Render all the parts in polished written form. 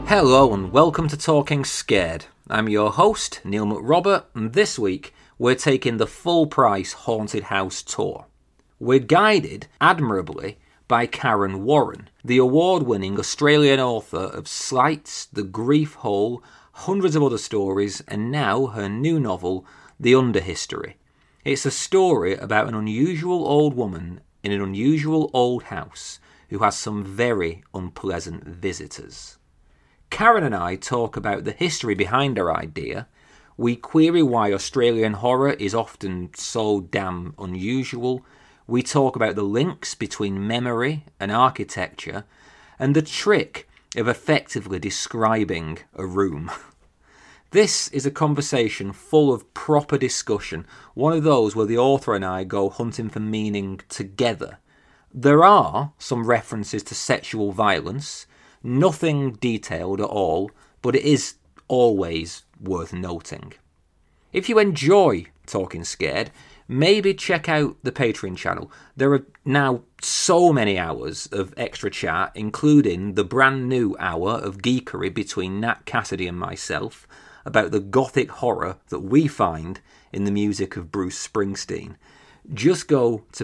Hello and welcome to Talking Scared. I'm your host, Neil McRobert, and this week we're taking the full price haunted house tour. We're guided admirably by Karen Warren, the award-winning Australian author of Slights, The Grief Hole, hundreds of other stories, and now her new novel, The Underhistory. It's a story about an unusual old woman in an unusual old house who has some very unpleasant visitors. Karen and I talk about the history behind our idea. We query why Australian horror is often so damn unusual. We talk about the links between memory and architecture and the trick of effectively describing a room. This is a conversation full of proper discussion, one of those where the author and I go hunting for meaning together. There are some references to sexual violence, nothing detailed at all, but it is always worth noting. If you enjoy Talking Scared, maybe check out the Patreon channel. There are now so many hours of extra chat, including the brand new hour of geekery between Nat Cassidy and myself about the gothic horror that we find in the music of Bruce Springsteen. Just go to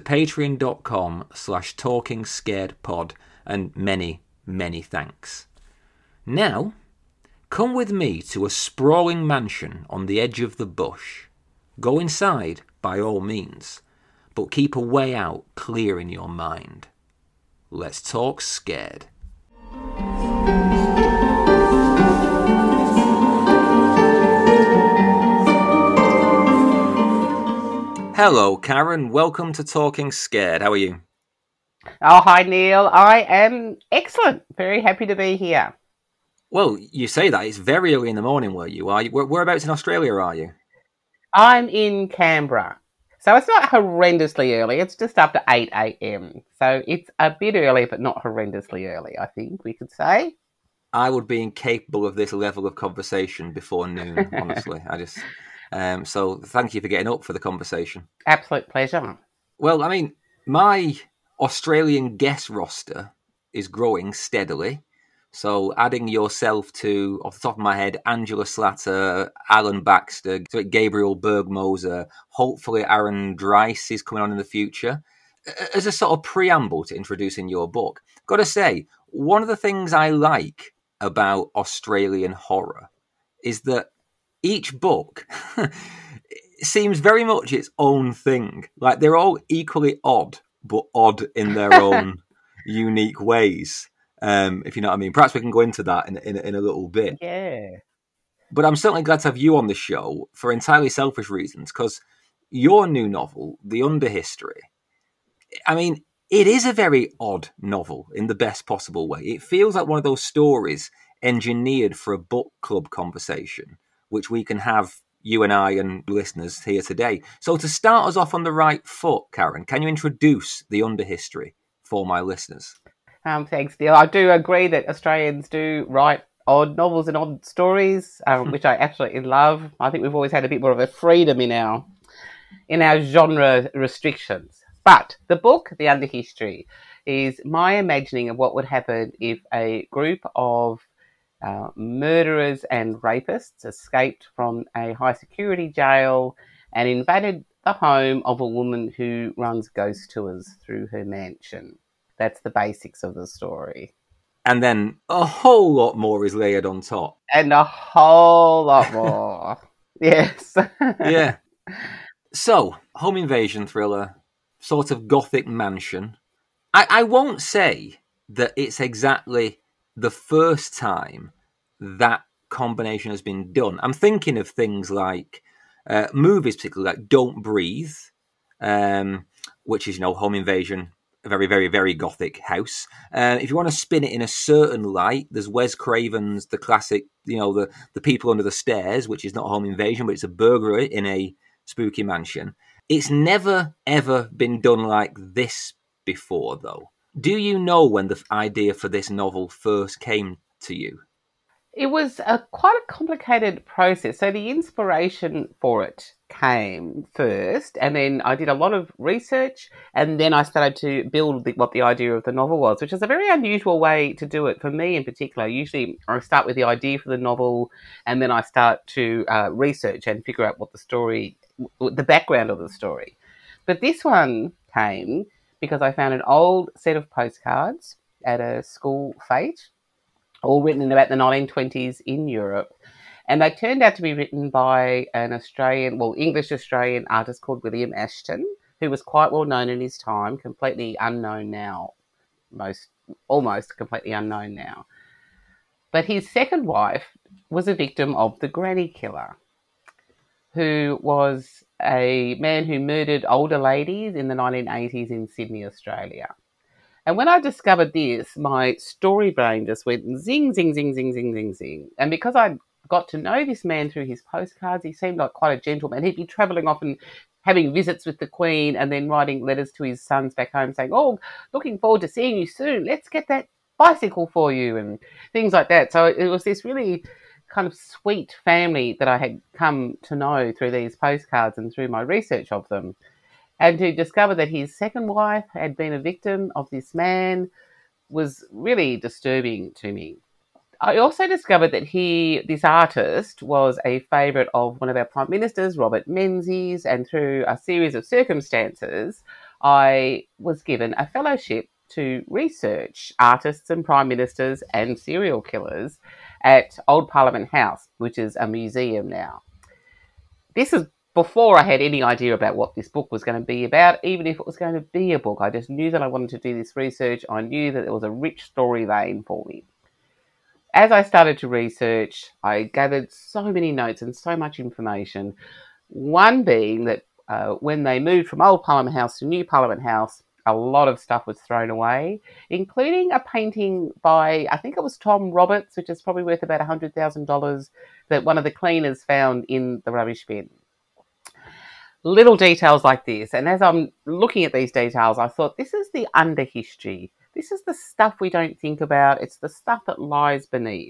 patreon.com/talkingscaredpod and many thanks. Now, come with me to a sprawling mansion on the edge of the bush. Go inside, by all means, but keep a way out clear in your mind. Let's talk scared. Hello, Karen. Welcome to Talking Scared. How are you? Oh, hi, Neil. I am excellent. Very happy to be here. Well, you say that. It's very early in the morning where you are. Whereabouts in Australia are you? I'm in Canberra. So it's not horrendously early. It's just after 8 a.m. So it's a bit early, but not horrendously early, I think we could say. I would be incapable of this level of conversation before noon, honestly. So thank you for getting up for the conversation. Absolute pleasure. Well, I mean, my Australian guest roster is growing steadily. So adding yourself to, off the top of my head, Angela Slatter, Alan Baxter, Gabriel Bergmoser, hopefully Aaron Dreiss is coming on in the future. As a sort of preamble to introducing your book, got to say, one of the things I like about Australian horror is that each book seems very much its own thing. Like, they're all equally odd, but odd in their own unique ways, if you know what I mean. Perhaps we can go into that in a little bit. Yeah. But I'm certainly glad to have you on the show for entirely selfish reasons, because your new novel, The Underhistory, I mean, it is a very odd novel in the best possible way. It feels like one of those stories engineered for a book club conversation, which we can have, you and I and listeners here today. So to start us off on the right foot, Karen, can you introduce The Underhistory for my listeners? Thanks, Neil. I do agree that Australians do write odd novels and odd stories, which I absolutely love. I think we've always had a bit more of a freedom in our genre restrictions. But the book, The Underhistory, is my imagining of what would happen if a group of murderers and rapists escaped from a high security jail and invaded the home of a woman who runs ghost tours through her mansion. That's the basics of the story. And then a whole lot more is layered on top. And a whole lot more. Yes. Yeah. So, home invasion thriller, sort of gothic mansion. I won't say that it's exactly the first time that combination has been done. I'm thinking of things like movies, particularly like Don't Breathe, which is, home invasion, a very, very, very gothic house. If you want to spin it in a certain light, there's Wes Craven's, the classic, the People Under the Stairs, which is not a home invasion, but it's a burglary in a spooky mansion. It's never, ever been done like this before, though. Do you know when the idea for this novel first came to you? It was quite a complicated process. So the inspiration for it came first, and then I did a lot of research, and then I started to build what the idea of the novel was, which is a very unusual way to do it for me in particular. Usually I start with the idea for the novel, and then I start to research and figure out what the background of the story. But this one came because I found an old set of postcards at a school fete, all written in about the 1920s in Europe. And they turned out to be written by an English Australian artist called William Ashton, who was quite well known in his time, completely unknown now, almost completely unknown now. But his second wife was a victim of the granny killer, who was a man who murdered older ladies in the 1980s in Sydney, Australia. And when I discovered this, my story brain just went zing, zing, zing, zing, zing, zing, zing. And because I got to know this man through his postcards, he seemed like quite a gentleman. He'd be travelling off and having visits with the Queen and then writing letters to his sons back home saying, "Oh, looking forward to seeing you soon. Let's get that bicycle for you," and things like that. So it was this really kind of sweet family that I had come to know through these postcards and through my research of them. And to discover that his second wife had been a victim of this man was really disturbing to me. I also discovered that this artist, was a favourite of one of our Prime Ministers, Robert Menzies, and through a series of circumstances, I was given a fellowship to research artists and Prime Ministers and serial killers at Old Parliament House, which is a museum now. This is before I had any idea about what this book was going to be about, even if it was going to be a book. I just knew that I wanted to do this research. I knew that there was a rich story vein for me. As I started to research, I gathered so many notes and so much information. One being that when they moved from Old Parliament House to New Parliament House, a lot of stuff was thrown away, including a painting by, I think it was Tom Roberts, which is probably worth about $100,000, that one of the cleaners found in the rubbish bin. Little details like this. And as I'm looking at these details, I thought, this is the underhistory. This is the stuff we don't think about. It's the stuff that lies beneath.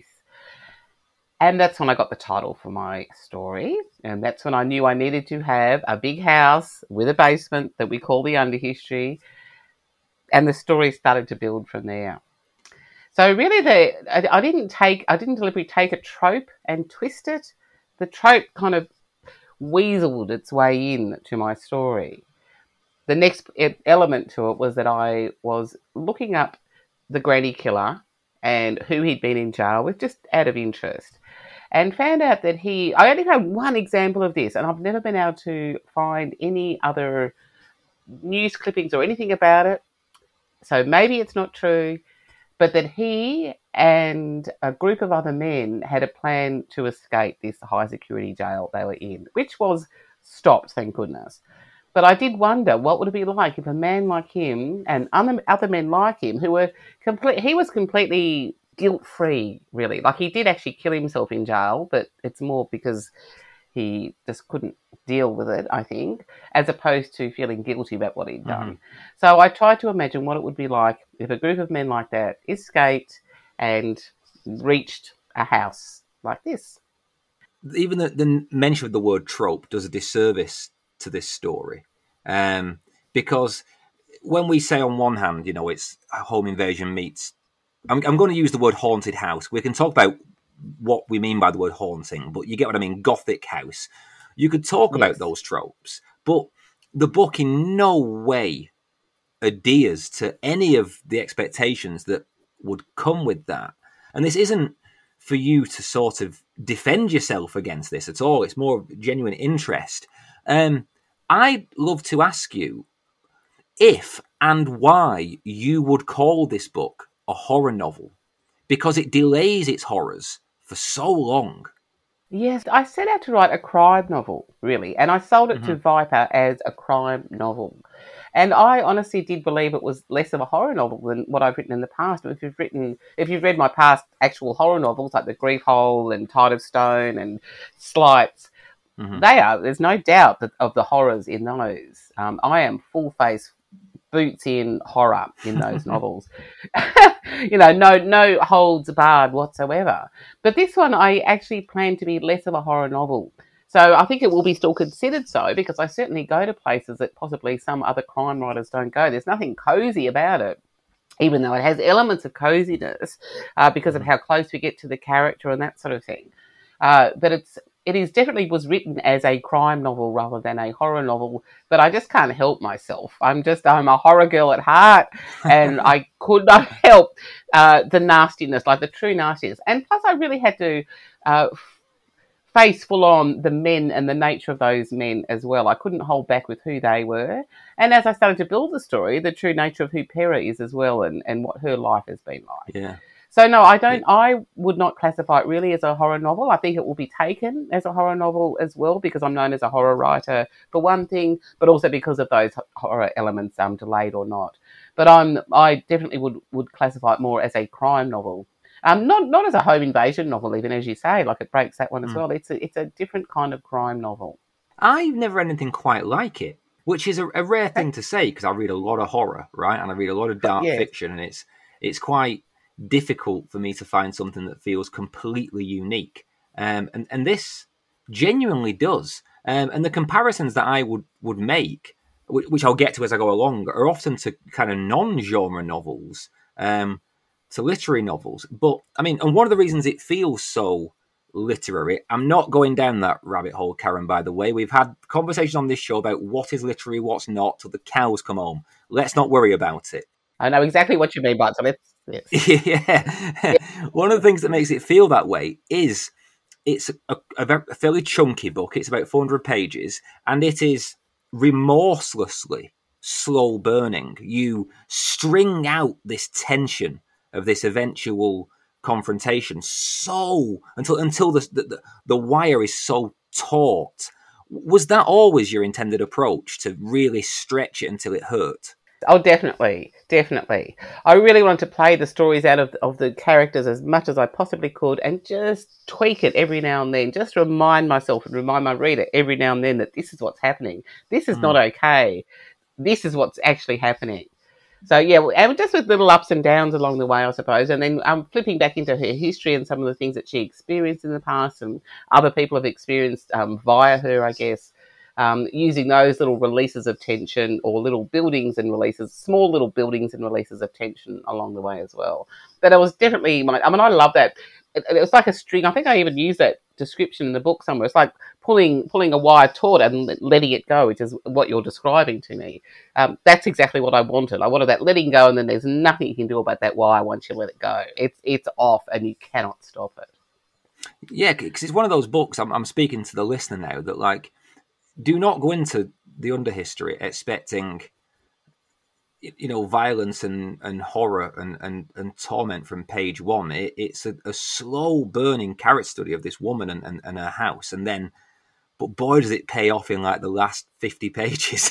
And that's when I got the title for my story. And that's when I knew I needed to have a big house with a basement that we call the underhistory. And the story started to build from there. So really, I didn't deliberately take a trope and twist it. The trope kind of weaseled its way in to my story. The next element to it was that I was looking up the granny killer and who he'd been in jail with, just out of interest, and found out that I only had one example of this, and I've never been able to find any other news clippings or anything about it. So maybe it's not true, but that he and a group of other men had a plan to escape this high security jail they were in, which was stopped, thank goodness. But I did wonder, what would it be like if a man like him and other men like him who were he was completely guilt-free, really. Like, he did actually kill himself in jail, but it's more because he just couldn't deal with it, I think, as opposed to feeling guilty about what he'd done. Mm-hmm. So I tried to imagine what it would be like if a group of men like that escaped and reached a house like this. Even the mention of the word trope does a disservice to this story, because when we say on one hand, it's a home invasion meets, I'm going to use the word haunted house. We can talk about what we mean by the word haunting, but you get what I mean, Gothic house. You could talk about those tropes, but the book in no way adheres to any of the expectations that would come with that. And this isn't for you to sort of defend yourself against this at all. It's more genuine interest. I'd love to ask you if and why you would call this book a horror novel, because it delays its horrors for so long. Yes, I set out to write a crime novel, really, and I sold it to Viper as a crime novel. And I honestly did believe it was less of a horror novel than what I've written in the past. If you've read my past actual horror novels, like The Grief Hole and Tide of Stone and Slights, there's no doubt of the horrors in those. I am full-face boots in horror in those novels. No holds barred whatsoever. But this one I actually plan to be less of a horror novel. So I think it will be still considered so, because I certainly go to places that possibly some other crime writers don't go. There's nothing cozy about it, even though it has elements of coziness because of how close we get to the character and that sort of thing. But it is definitely was written as a crime novel rather than a horror novel, but I just can't help myself. I'm a horror girl at heart, and I could not help the nastiness, like the true nastiness. And plus I really had to face full on the men and the nature of those men as well. I couldn't hold back with who they were. And as I started to build the story, the true nature of who Pera is as well, and what her life has been like. Yeah. So no, I would not classify it really as a horror novel. I think it will be taken as a horror novel as well, because I'm known as a horror writer for one thing, but also because of those horror elements, delayed or not. But I definitely would classify it more as a crime novel. Not as a home invasion novel, even, as you say, like it breaks that one as well. It's a different kind of crime novel. I've never read anything quite like it, which is a rare thing to say, because I read a lot of horror, right? And I read a lot of dark fiction, and it's quite difficult for me to find something that feels completely unique. And this genuinely does. And the comparisons that I would make, which I'll get to as I go along, are often to kind of non-genre novels, to literary novels. But, I mean, and one of the reasons it feels so literary, I'm not going down that rabbit hole, Karen, by the way. We've had conversations on this show about what is literary, what's not, till the cows come home. Let's not worry about it. I know exactly what you mean, but yes. Yeah. One of the things that makes it feel that way is it's a fairly chunky book. It's about 400 pages, and it is remorselessly slow burning. You string out this tension of this eventual confrontation so until the wire is so taut. Was that always your intended approach, to really stretch it until it hurt? Oh, definitely. I really wanted to play the stories out of the characters as much as I possibly could, and just tweak it every now and then. Just remind myself and remind my reader every now and then that this is what's happening. This is not okay. This is what's actually happening. So, yeah, and just with little ups and downs along the way, I suppose. And then I'm flipping back into her history and some of the things that she experienced in the past and other people have experienced via her, I guess. Using those little releases of tension, or little buildings and releases, small little buildings and releases of tension along the way as well. But it was definitely, I love that. It was like a string. I think I even used that description in the book somewhere. It's like pulling a wire taut and letting it go, which is what you're describing to me. That's exactly what I wanted. I wanted that letting go, and then there's nothing you can do about that wire once you let it go. It's off, and you cannot stop it. Yeah, because it's one of those books, I'm speaking to the listener now, that, like, do not go into the underhistory expecting, violence and horror and torment from page one. It's a slow burning character study of this woman and her house, but boy does it pay off in like the last 50 pages.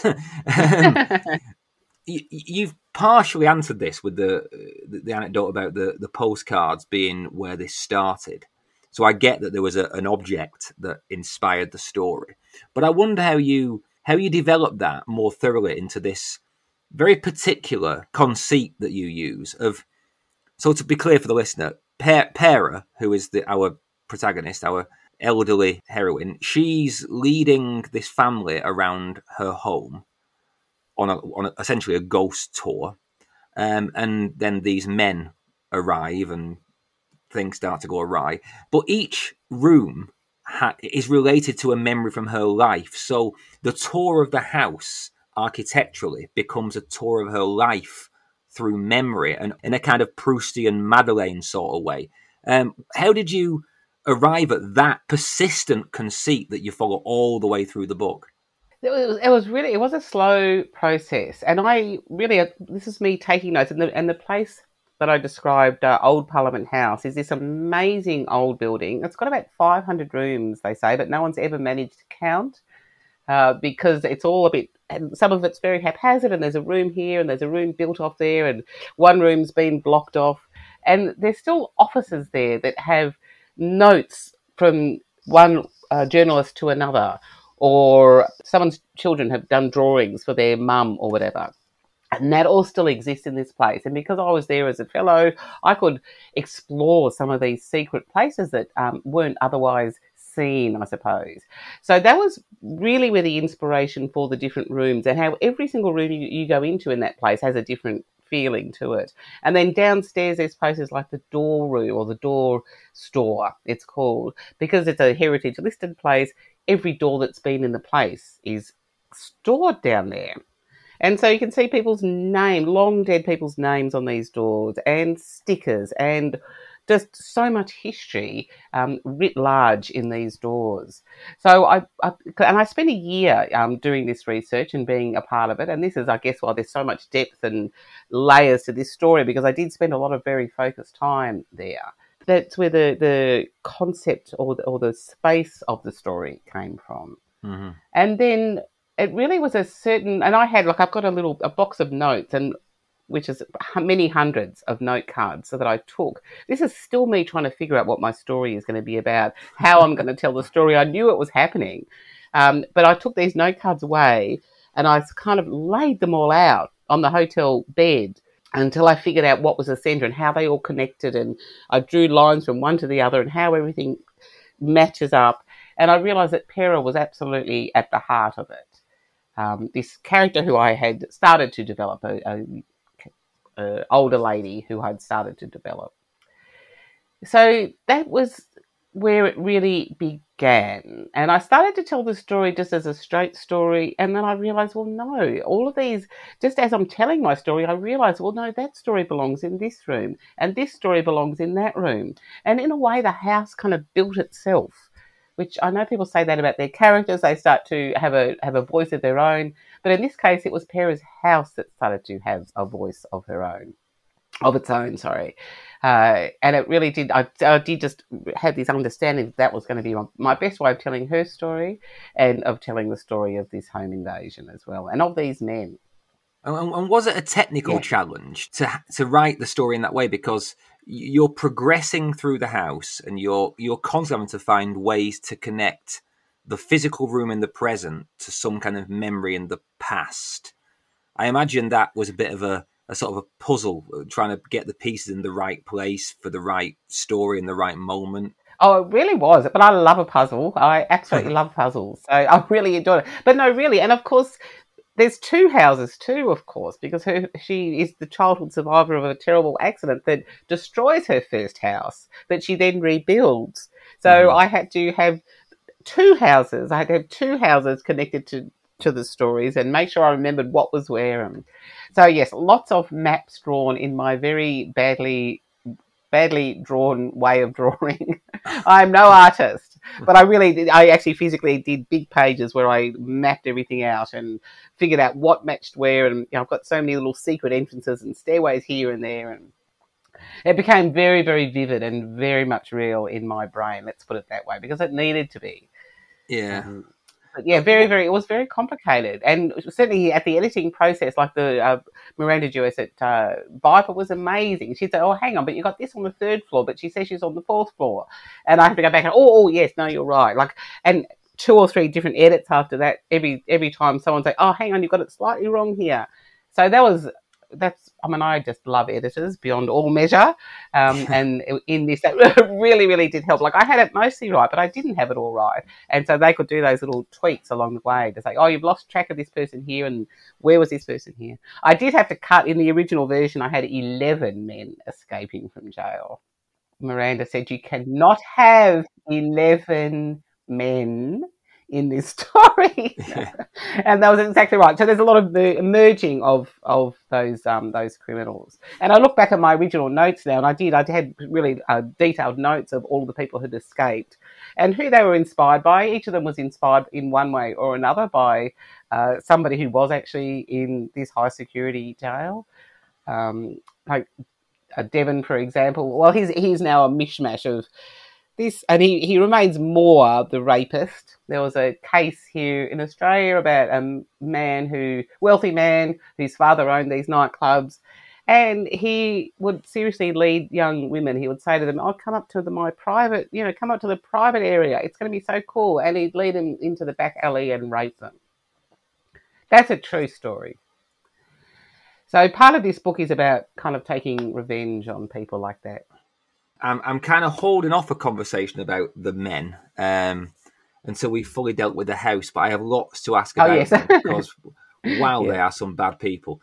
You've partially answered this with the anecdote about the postcards being where this started. So I get that there was an object that inspired the story, but I wonder how you developed that more thoroughly into this very particular conceit that you use of. So to be clear for the listener, Pera, who is our protagonist, our elderly heroine, she's leading this family around her home on essentially a ghost tour, and then these men arrive and things start to go awry. But each room is related to a memory from her life. So the tour of the house architecturally becomes a tour of her life through memory, and in a kind of Proustian Madeleine sort of way. How did you arrive at that persistent conceit that you follow all the way through the book? It was a slow process, and this is me taking notes, and the place that I described, Old Parliament House, is this amazing old building. It's got about 500 rooms, they say, but no one's ever managed to count because it's all a bit, and some of it's very haphazard, and there's a room here and there's a room built off there, and one room's been blocked off, and there's still offices there that have notes from one journalist to another, or someone's children have done drawings for their mum or whatever. And that all still exists in this place. And because I was there as a fellow, I could explore some of these secret places that weren't otherwise seen, I suppose. So that was really where the inspiration for the different rooms, and how every single room you go into in that place has a different feeling to it. And then downstairs there's places like the door room, or the door store it's called, because it's a heritage listed place. Every door that's been in the place is stored down there. And so you can see people's name, long dead people's names on these doors, and stickers, and just so much history writ large in these doors. So I spent a year doing this research and being a part of it. And this is, I guess, why there's so much depth and layers to this story, because I did spend a lot of very focused time there. That's where the concept or the space of the story came from. Mm-hmm. And then it really was a certain, and I had, like, I've got a box of notes, and which is many hundreds of note cards so that I took. This is still me trying to figure out what my story is going to be about, how I'm going to tell the story. I knew it was happening, but I took these note cards away and I kind of laid them all out on the hotel bed until I figured out what was the centre and how they all connected, and I drew lines from one to the other and how everything matches up. And I realised that Pera was absolutely at the heart of it. This character who I had started to develop, a older lady who I'd started to develop. So that was where it really began. And I started to tell the story just as a straight story, and then I realised, well, no, all of these, just as I'm telling my story, I realised, well, no, that story belongs in this room, and this story belongs in that room. And in a way, the house kind of built itself, which I know people say that about their characters. They start to have a voice of their own. But in this case, it was Pera's house that started to have a voice of its own. And it really did. I did just have this understanding that was going to be my best way of telling her story, and of telling the story of this home invasion as well, and of these men. And was it a technical challenge to write the story in that way? Because you're progressing through the house, and you're constantly having to find ways to connect the physical room in the present to some kind of memory in the past. I imagine that was a bit of a sort of a puzzle, trying to get the pieces in the right place for the right story in the right moment. Oh, it really was. But I love a puzzle. I absolutely love puzzles. So I really enjoyed it. But no, really. And of course, there's two houses too, of course, because she is the childhood survivor of a terrible accident that destroys her first house that she then rebuilds. So I had to have two houses. I had to have two houses connected to the stories and make sure I remembered what was where. And so, yes, lots of maps drawn in my very badly drawn way of drawing. I'm no artist, but I actually physically did big pages where I mapped everything out and figured out what matched where. And I've got so many little secret entrances and stairways here and there, and it became very, very vivid and very much real in my brain. Let's put it that way, because it needed to be. Yeah. But yeah, it was very complicated. And certainly at the editing process, like the Miranda Jewess at Viper was amazing. She'd say, oh, hang on, but you got this on the third floor, but she says she's on the fourth floor. And I have to go back and, oh, yes, no, you're right. And 2 or 3 different edits after that, every time someone say, oh, hang on, you've got it slightly wrong here. So I just love editors beyond all measure. And in this, that really, really did help. Like, I had it mostly right, but I didn't have it all right. And so they could do those little tweaks along the way to say, oh, you've lost track of this person here, and where was this person here? I did have to cut, in the original version, I had 11 men escaping from jail. Miranda said, you cannot have 11 men in this story. And that was exactly right. So there's a lot of the emerging of those criminals. And I look back at my original notes now, and I had really detailed notes of all the people who'd escaped and who they were inspired by. Each of them was inspired in one way or another by somebody who was actually in this high security jail. Like Devon, for example. Well, he's now a mishmash of this, and he remains more the rapist. There was a case here in Australia about a wealthy man whose father owned these nightclubs, and he would seriously lead young women. He would say to them, "Oh, come up to the private area. It's going to be so cool." And he'd lead them into the back alley and rape them. That's a true story. So part of this book is about kind of taking revenge on people like that. I'm kind of holding off a conversation about the men until we fully dealt with the house, but I have lots to ask about them because, wow, they are some bad people.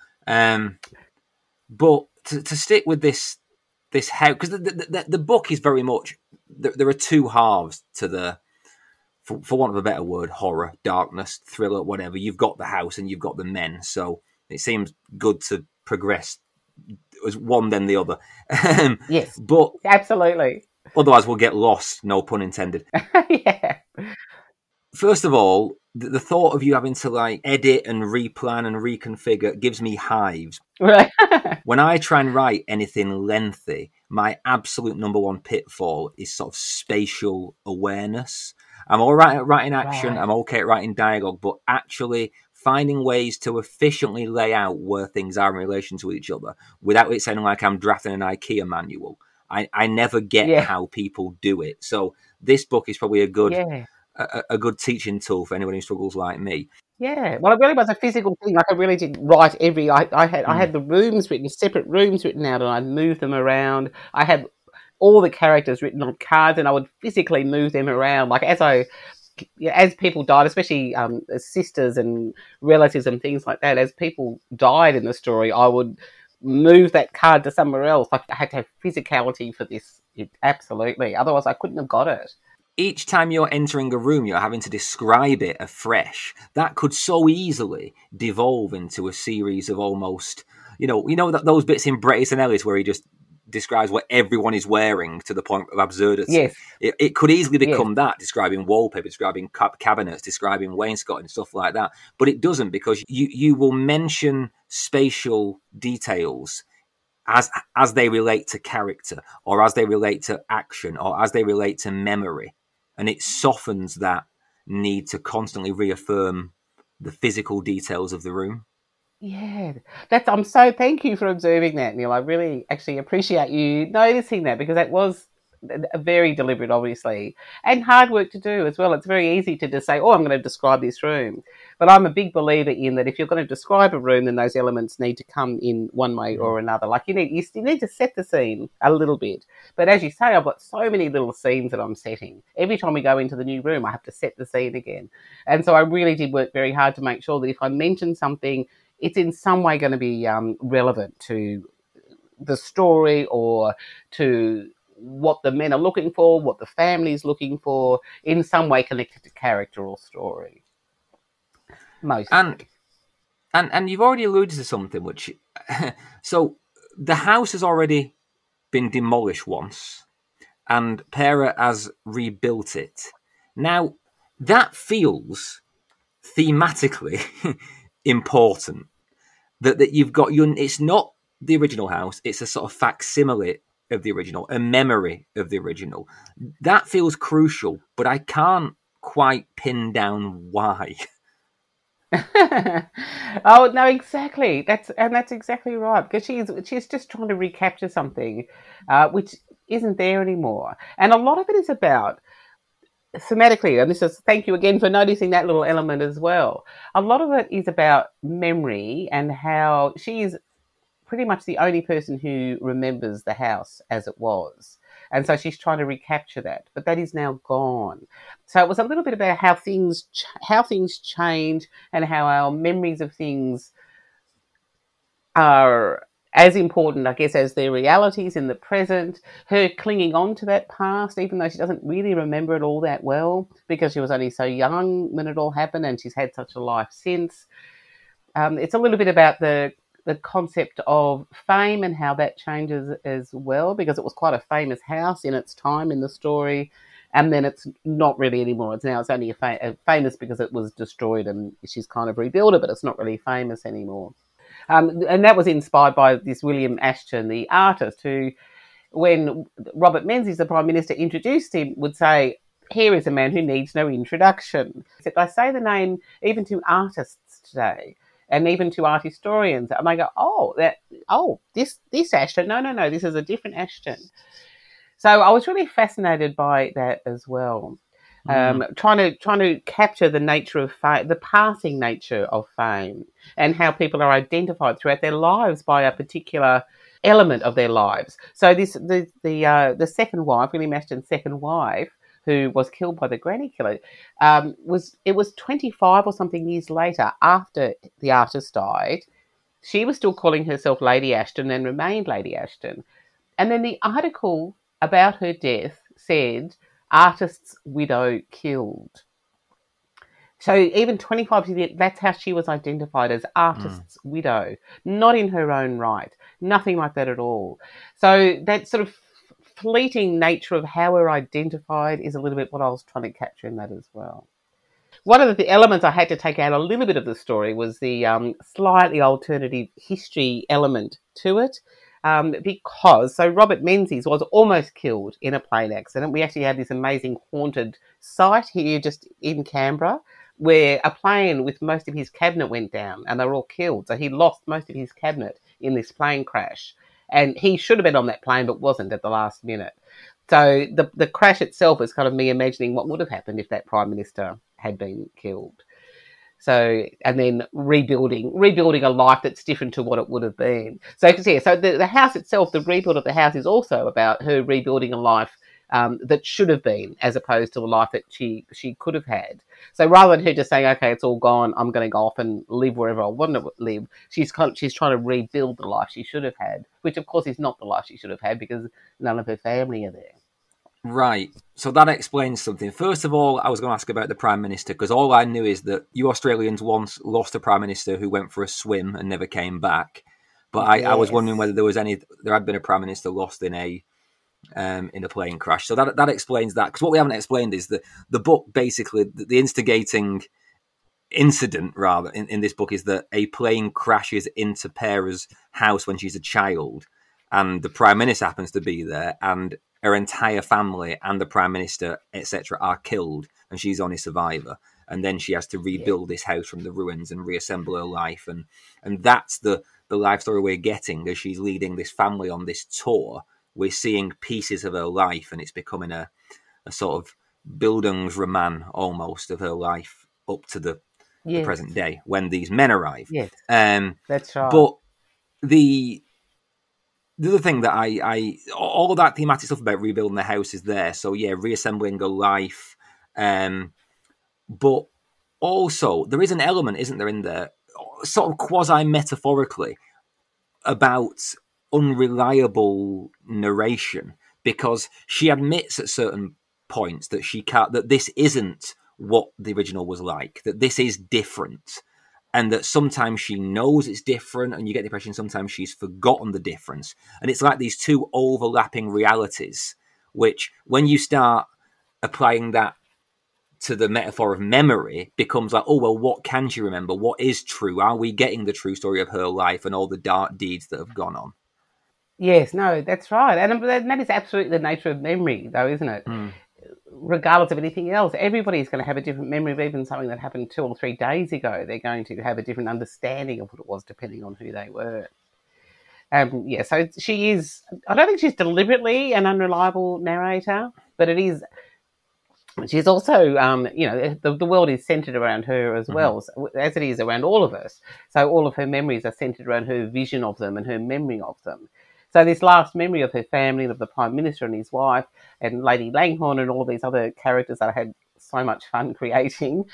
But to stick with this house, because the book is very much, there are two halves to the, for want of a better word, horror, darkness, thriller, whatever. You've got the house and you've got the men, so it seems good to progress as one then the other. Yes, but absolutely. Otherwise, we'll get lost. No pun intended. Yeah. First of all, the thought of you having to like edit and replan and reconfigure gives me hives. Right. When I try and write anything lengthy, my absolute number one pitfall is sort of spatial awareness. I'm all right at writing action. Right. I'm okay at writing dialogue, but actually finding ways to efficiently lay out where things are in relation to each other without it sounding like I'm drafting an IKEA manual. I never get how people do it. So this book is probably a good teaching tool for anyone who struggles like me. Yeah, well, it really was a physical thing. Like I really did write every. I had the rooms written, separate rooms written out, and I'd move them around. I had all the characters written on cards, and I would physically move them around. Like as people died, especially sisters and relatives and things like that. As people died in the story, I would move that card to somewhere else. Like I had to have physicality for this. Absolutely, otherwise I couldn't have got it. Each time you're entering a room, you're having to describe it afresh. That could so easily devolve into a series of almost, that those bits in Bret Easton Ellis where he just describes what everyone is wearing to the point of absurdity. Yes. It could easily become that, describing wallpaper, describing cabinets, describing wainscoting, stuff like that. But it doesn't, because you will mention spatial details as they relate to character, or as they relate to action, or as they relate to memory. And it softens that need to constantly reaffirm the physical details of the room. Yeah, I'm so thank you for observing that, Neil. I really actually appreciate you noticing that, because that was very deliberate, obviously, and hard work to do as well. It's very easy to just say, oh, I'm going to describe this room. But I'm a big believer in that if you're going to describe a room, then those elements need to come in one way or another. Like you need to set the scene a little bit. But as you say, I've got so many little scenes that I'm setting. Every time we go into the new room, I have to set the scene again. And so I really did work very hard to make sure that if I mention something, it's in some way going to be relevant to the story or to what the men are looking for, what the family's looking for, in some way connected to character or story. Mostly. And you've already alluded to something, which... so the house has already been demolished once, and Pera has rebuilt it. Now, that feels thematically important. That you've got... it's not the original house, it's a sort of facsimile of the original, a memory of the original. That feels crucial, but I can't quite pin down why. Oh no, exactly. That's exactly right, because she's just trying to recapture something which isn't there anymore, and a lot of it is about thematically, and this is, thank you again for noticing that little element as well. A lot of it is about memory and how she's pretty much the only person who remembers the house as it was. And so she's trying to recapture that, but that is now gone. So it was a little bit about how things change and how our memories of things are as important, I guess, as their realities in the present. Her clinging on to that past, even though she doesn't really remember it all that well, because she was only so young when it all happened, and she's had such a life since. It's a little bit about the concept of fame and how that changes as well, because it was quite a famous house in its time in the story, and then it's not really anymore. It's only famous because it was destroyed and she's kind of rebuilt it, but it's not really famous anymore. And that was inspired by this William Ashton, the artist, who, when Robert Menzies, the Prime Minister, introduced him, would say, here is a man who needs no introduction. Except I say the name even to artists today, and even to art historians, and they go, this Ashton, no, this is a different Ashton. So I was really fascinated by that as well. trying to capture the nature of fame, the passing nature of fame, and how people are identified throughout their lives by a particular element of their lives. So the second wife, William Ashton's second wife, who was killed by the granny killer, was 25 or something years later after the artist died. She was still calling herself Lady Ashton and remained Lady Ashton. And then the article about her death said, artist's widow killed. So even 25 years, that's how she was identified, as artist's widow, not in her own right, nothing like that at all. So that sort of fleeting nature of how we're identified is a little bit what I was trying to capture in that as well. One of the elements I had to take out a little bit of the story was the slightly alternative history element to it. Because Robert Menzies was almost killed in a plane accident. We actually had this amazing haunted site here just in Canberra where a plane with most of his cabinet went down and they were all killed. So he lost most of his cabinet in this plane crash. And he should have been on that plane but wasn't at the last minute. So the crash itself is kind of me imagining what would have happened if that Prime Minister had been killed. So, and then rebuilding a life that's different to what it would have been. So, yeah, so the house itself, the rebuild of the house is also about her rebuilding a life that should have been, as opposed to a life that she could have had. So rather than her just saying, okay, it's all gone, I'm going to go off and live wherever I want to live, she's trying to rebuild the life she should have had, which of course is not the life she should have had because none of her family are there. Right. So that explains something. First of all, I was going to ask about the Prime Minister, because all I knew is that you Australians once lost a Prime Minister who went for a swim and never came back. But Yes. I was wondering whether there had been a Prime Minister lost in a plane crash. So that explains that. Because what we haven't explained is that the book, basically, the instigating incident, rather, in this book is that a plane crashes into Pera's house when she's a child. And the Prime Minister happens to be there, and her entire family and the Prime Minister, etc., are killed, and she's only survivor. And then she has to rebuild this house from the ruins and reassemble her life. And that's the life story we're getting as she's leading this family on this tour. We're seeing pieces of her life, and it's becoming a sort of Bildungsroman almost of her life up to the present day when these men arrive. Yes, that's right. But the other thing that I all of that thematic stuff about rebuilding the house is there. So yeah, reassembling a life. But also there is an element, isn't there, in there, sort of quasi-metaphorically, about unreliable narration, because she admits at certain points that that this isn't what the original was like, that this is different. And that sometimes she knows it's different, and you get the impression sometimes she's forgotten the difference. And it's like these two overlapping realities, which when you start applying that to the metaphor of memory, becomes like, oh, well, what can she remember? What is true? Are we getting the true story of her life and all the dark deeds that have gone on? Yes, no, that's right. And that is absolutely the nature of memory, though, isn't it? Regardless of anything else, everybody's going to have a different memory of even something that happened 2 or 3 days ago. They're going to have a different understanding of what it was depending on who they were. So she is, I don't think she's deliberately an unreliable narrator, but it is, she's also, the world is centred around her as well, as it is around all of us. So all of her memories are centred around her vision of them and her memory of them. So this last memory of her family, of the Prime Minister and his wife, and Lady Langhorne and all these other characters that I had so much fun creating,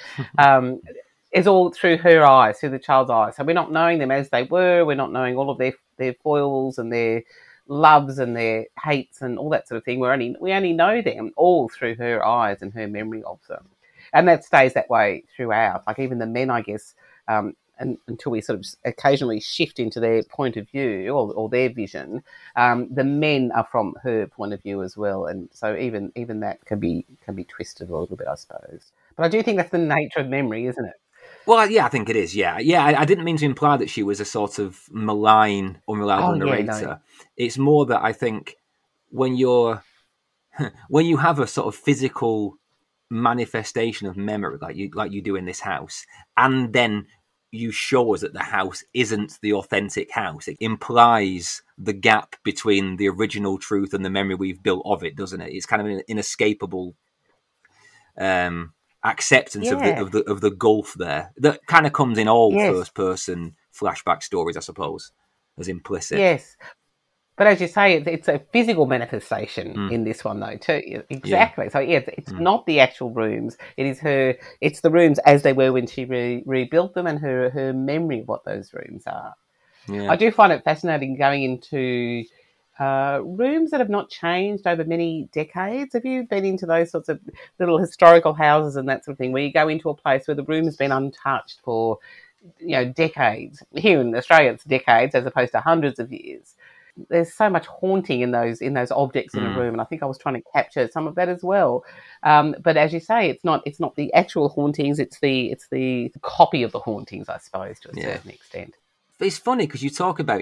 is all through her eyes, through the child's eyes. So we're not knowing them as they were. We're not knowing all of their foils and their loves and their hates and all that sort of thing. We only know them all through her eyes and her memory of them. And that stays that way throughout. Like even the men, I guess, until we sort of occasionally shift into their point of view or their vision, the men are from her point of view as well, and so even that can be twisted a little bit, I suppose. But I do think that's the nature of memory, isn't it? Well, yeah, I think it is. Yeah. I didn't mean to imply that she was a sort of malign, unreliable narrator. No. It's more that I think when you have a sort of physical manifestation of memory, like you do in this house, and then you show us that the house isn't the authentic house. It implies the gap between the original truth and the memory we've built of it, doesn't it? It's kind of an inescapable acceptance of the gulf there that kind of comes in all first person flashback stories, I suppose, as implicit. Yes. But as you say, it's a physical manifestation in this one, though, too. Exactly. Yeah. So, it's not the actual rooms. It's the rooms as they were when she rebuilt them, and her memory of what those rooms are. Yeah. I do find it fascinating going into rooms that have not changed over many decades. Have you been into those sorts of little historical houses and that sort of thing, where you go into a place where the room has been untouched for, decades? Here in Australia, it's decades as opposed to hundreds of years. There's so much haunting in those objects in a room, and I think I was trying to capture some of that as well. But as you say, it's not the actual hauntings; it's the copy of the hauntings, I suppose, to a certain extent. It's funny because you talk about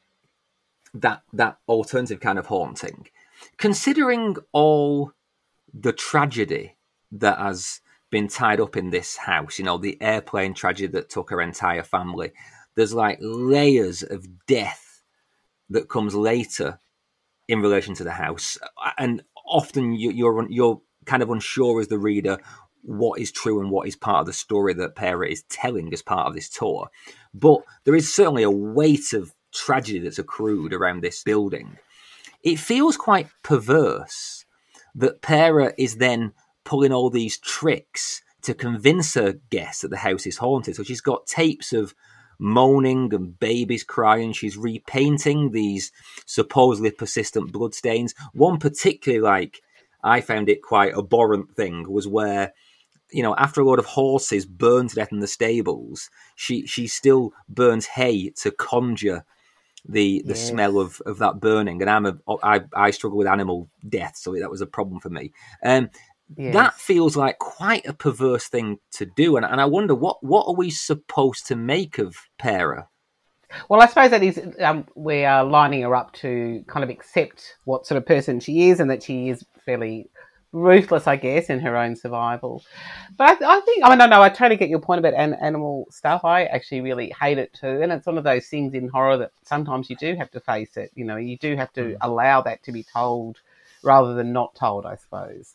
that alternative kind of haunting, considering all the tragedy that has been tied up in this house. The airplane tragedy that took her entire family. There's like layers of death that comes later in relation to the house, and often you're kind of unsure as the reader what is true and what is part of the story that Pera is telling as part of this tour. But there is certainly a weight of tragedy that's accrued around this building. It feels quite perverse that Pera is then pulling all these tricks to convince her guests that the house is haunted. So she's got tapes of moaning and babies crying. She's repainting these supposedly persistent bloodstains. One particularly, I found it quite abhorrent thing was where, after a load of horses burned to death in the stables, she still burns hay to conjure the smell of that burning. And I struggle with animal death, so that was a problem for me. That feels like quite a perverse thing to do, and I wonder what are we supposed to make of Pera? Well, I suppose that is we are lining her up to kind of accept what sort of person she is, and that she is fairly ruthless, I guess, in her own survival. But I totally get your point about animal stuff. I actually really hate it too, and it's one of those things in horror that sometimes you do have to face it. You do have to allow that to be told rather than not told, I suppose.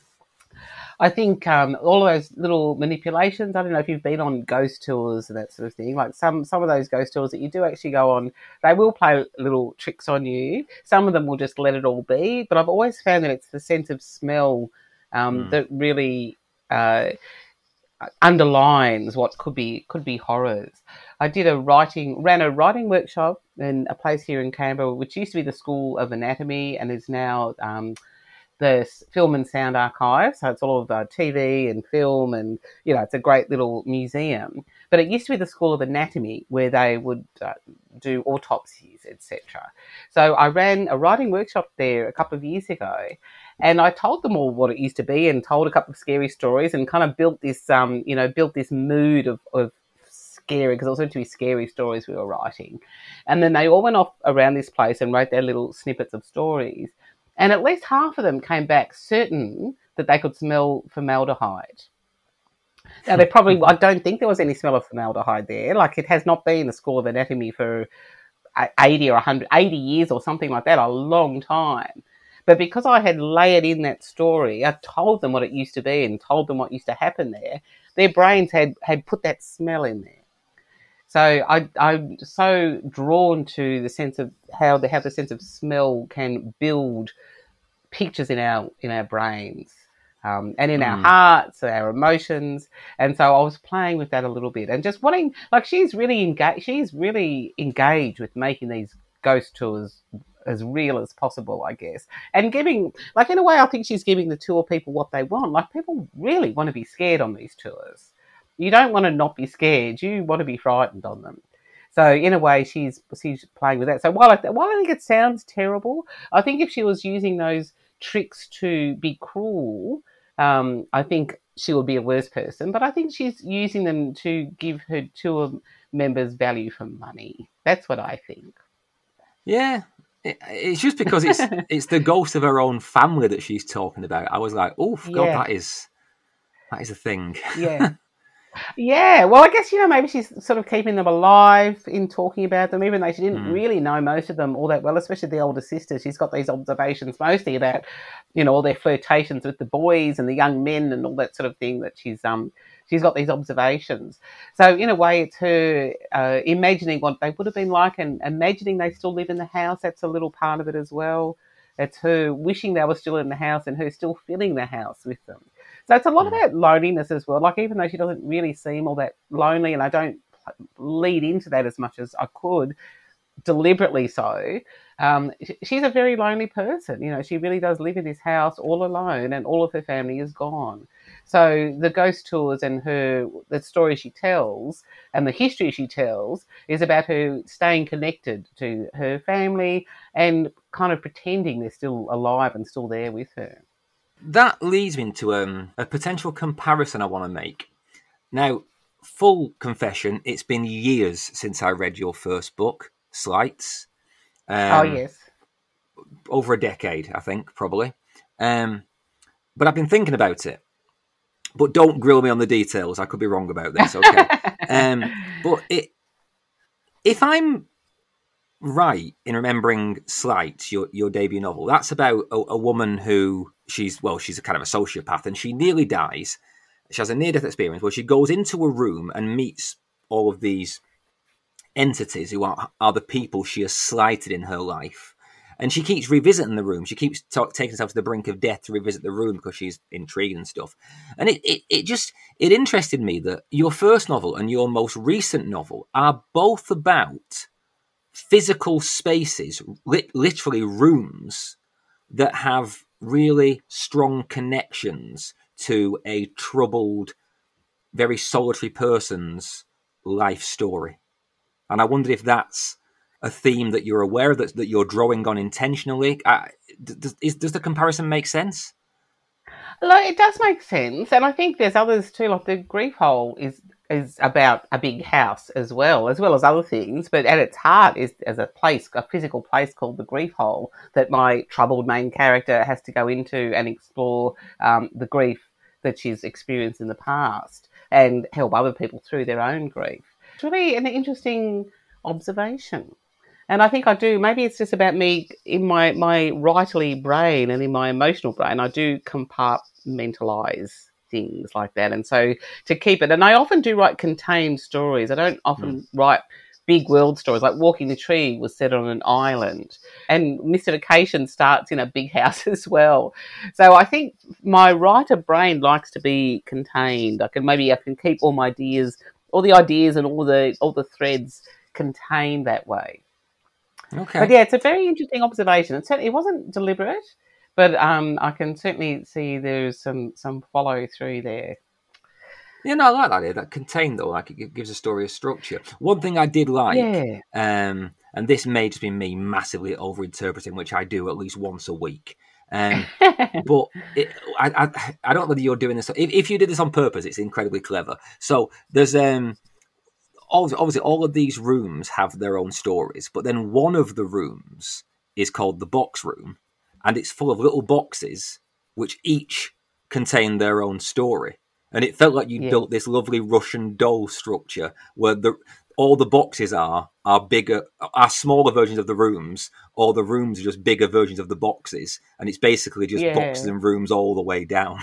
I think all of those little manipulations, I don't know if you've been on ghost tours and that sort of thing, like some of those ghost tours that you do actually go on, they will play little tricks on you. Some of them will just let it all be, but I've always found that it's the sense of smell that really underlines what could be horrors. I ran a writing workshop in a place here in Canberra, which used to be the School of Anatomy and is now the Film and Sound Archive. So it's all of TV and film, and it's a great little museum. But it used to be the School of Anatomy, where they would do autopsies, etc. So I ran a writing workshop there a couple of years ago, and I told them all what it used to be, and told a couple of scary stories, and kind of built this mood of scary, because it was meant to be scary stories we were writing. And then they all went off around this place and wrote their little snippets of stories. And at least half of them came back certain that they could smell formaldehyde. Now, I don't think there was any smell of formaldehyde there. Like, it has not been the School of Anatomy for 80 or 80 years or something like that, a long time. But because I had layered in that story, I told them what it used to be and told them what used to happen there, their brains had put that smell in there. So I'm so drawn to the sense of how the sense of smell can build pictures in our brains and in our hearts, our emotions. And so I was playing with that a little bit and just wanting, she's really engaged with making these ghost tours as real as possible, I guess. And giving, in a way, I think she's giving the tour people what they want. People really want to be scared on these tours. You don't want to not be scared. You want to be frightened on them. So in a way, she's playing with that. So while I think it sounds terrible, I think if she was using those tricks to be cruel, I think she would be a worse person. But I think she's using them to give her tour members value for money. That's what I think. Yeah. It's just because it's the ghost of her own family that she's talking about. I was like, oh, God, that is a thing. Yeah. Yeah, well, I guess, maybe she's sort of keeping them alive in talking about them, even though she didn't really know most of them all that well, especially the older sister. She's got these observations mostly about, all their flirtations with the boys and the young men and all that sort of thing that she's got these observations. So in a way, it's her imagining what they would have been like and imagining they still live in the house. That's a little part of it as well. It's her wishing they were still in the house and her still filling the house with them. So it's a lot about loneliness as well. Like, even though she doesn't really seem all that lonely, and I don't lead into that as much as I could, deliberately so, she's a very lonely person. She really does live in this house all alone, and all of her family is gone. So the ghost tours and the story she tells and the history she tells is about her staying connected to her family and kind of pretending they're still alive and still there with her. That leads me into a potential comparison I want to make. Now, full confession, it's been years since I read your first book, Slights. Oh, yes. Over a decade, I think, probably. But I've been thinking about it. But don't grill me on the details. I could be wrong about this, okay? But if I'm right in remembering Slights, your debut novel, that's about a woman who she's a kind of a sociopath, and she nearly dies. She has a near-death experience where she goes into a room and meets all of these entities who are the people she has slighted in her life. And she keeps revisiting the room. She keeps taking herself to the brink of death to revisit the room because she's intrigued and stuff. And it interested me that your first novel and your most recent novel are both about physical spaces, literally rooms, that have really strong connections to a troubled, very solitary person's life story. And I wondered if that's a theme that you're aware of, that you're drawing on intentionally. Does the comparison make sense? Like, it does make sense, and I think there's others too. Like, the Grief Hole is about a big house as well as other things, but at its heart is as a physical place called the Grief Hole that my troubled main character has to go into and explore the grief that she's experienced in the past and help other people through their own grief. It's really an interesting observation. And I think I do, maybe it's just about me in my writerly brain and in my emotional brain, I do compartmentalise things like that. And so to keep it, and I often do write contained stories. I don't often write big world stories. Like Walking the Tree was set on an island, and Mystification starts in a big house as well. So I think my writer brain likes to be contained. I can keep all my ideas, all the ideas and all the threads contained that way. Okay. But yeah, it's a very interesting observation. It wasn't deliberate, but I can certainly see there's some follow through there. Yeah, no, I like that idea. That contained, though, like it gives a story a structure. One thing I did like, and this may just be me massively overinterpreting, which I do at least once a week. But I don't know whether you're doing this. If you did this on purpose, it's incredibly clever. So there's obviously all of these rooms have their own stories, but then one of the rooms is called the box room, and it's full of little boxes which each contain their own story. And it felt like you built this lovely Russian doll structure where all the boxes are bigger, are smaller versions of the rooms, or the rooms are just bigger versions of the boxes, and it's basically just boxes and rooms all the way down.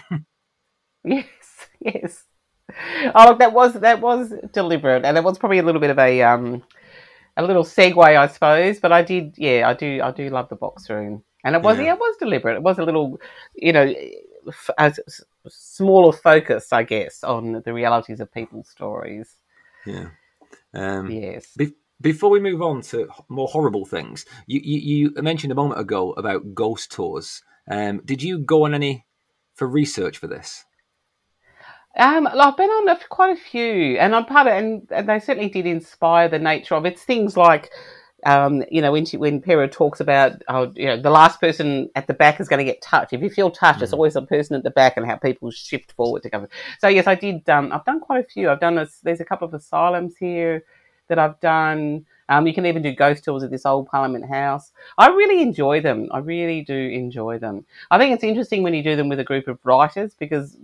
Yes. Oh, that was deliberate, and it was probably a little bit of a little segue, I suppose. But I do love the box room, and it was deliberate. It was a little, a smaller focus, I guess, on the realities of people's stories. Yeah. Yes. Before we move on to more horrible things, you mentioned a moment ago about ghost tours. Did you go on any for research for this? I've been on quite a few, and I'm part of, and they certainly did inspire the nature of it. It's things like, when Pyrrha talks about, the last person at the back is going to get touched. If you feel touched, it's always the person at the back, and how people shift forward to cover. So yes, I did. I've done quite a few. There's a couple of asylums here that I've done. You can even do ghost tours of this old Parliament House. I really enjoy them. I really do enjoy them. I think it's interesting when you do them with a group of writers, because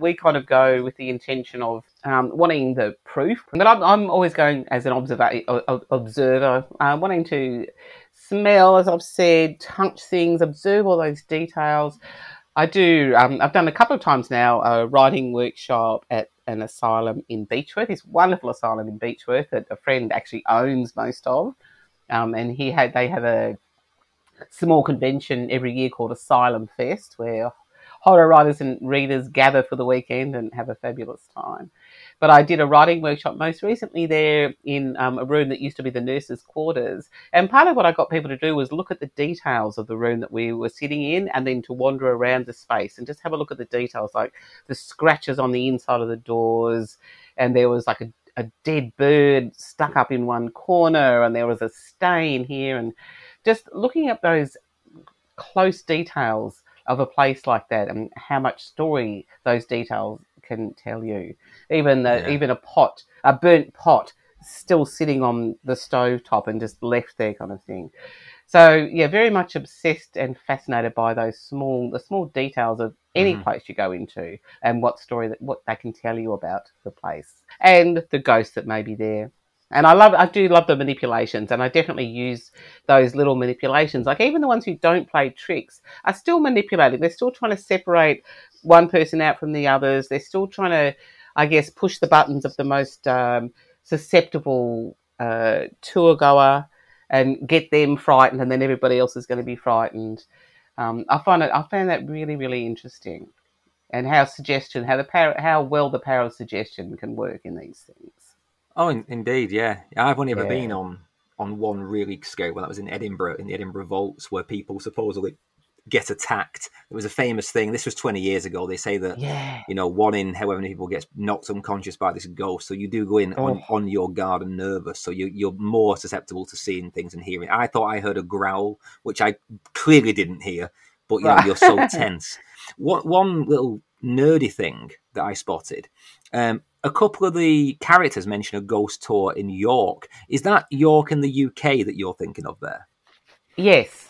we kind of go with the intention of wanting the proof. But I'm always going as an observer, wanting to smell, as I've said, touch things, observe all those details. I do. I've done a couple of times now a writing workshop at an asylum in Beechworth. This wonderful asylum in Beechworth that a friend actually owns most of, and they have a small convention every year called Asylum Fest, where horror writers and readers gather for the weekend and have a fabulous time. But I did a writing workshop most recently there in a room that used to be the nurses' quarters. And part of what I got people to do was look at the details of the room that we were sitting in, and then to wander around the space and just have a look at the details, like the scratches on the inside of the doors. And there was like a dead bird stuck up in one corner, and there was a stain here. And just looking at those close details of a place like that and how much story those details can tell you. Even a burnt pot still sitting on the stove top and just left there, kind of thing. So yeah, very much obsessed and fascinated by the small details of any place you go into and what they can tell you about the place and the ghosts that may be there. And I do love the manipulations, and I definitely use those little manipulations. Like even the ones who don't play tricks are still manipulating. They're still trying to separate one person out from the others. They're still trying to, I guess, push the buttons of the most susceptible tour goer and get them frightened, and then everybody else is going to be frightened. I found that really, really interesting, and how well the power of suggestion can work in these things. Oh, indeed, yeah. I've only ever been on one really scary one. That was in Edinburgh, in the Edinburgh Vaults, where people supposedly get attacked. It was a famous thing. This was 20 years ago. They say that, one in however many people gets knocked unconscious by this ghost. So you do go in on your guard and nervous. So you're more susceptible to seeing things and hearing. I thought I heard a growl, which I clearly didn't hear, but you're so tense. One little nerdy thing that I spotted, a couple of the characters mention a ghost tour in York. Is that York in the UK that you're thinking of there? Yes.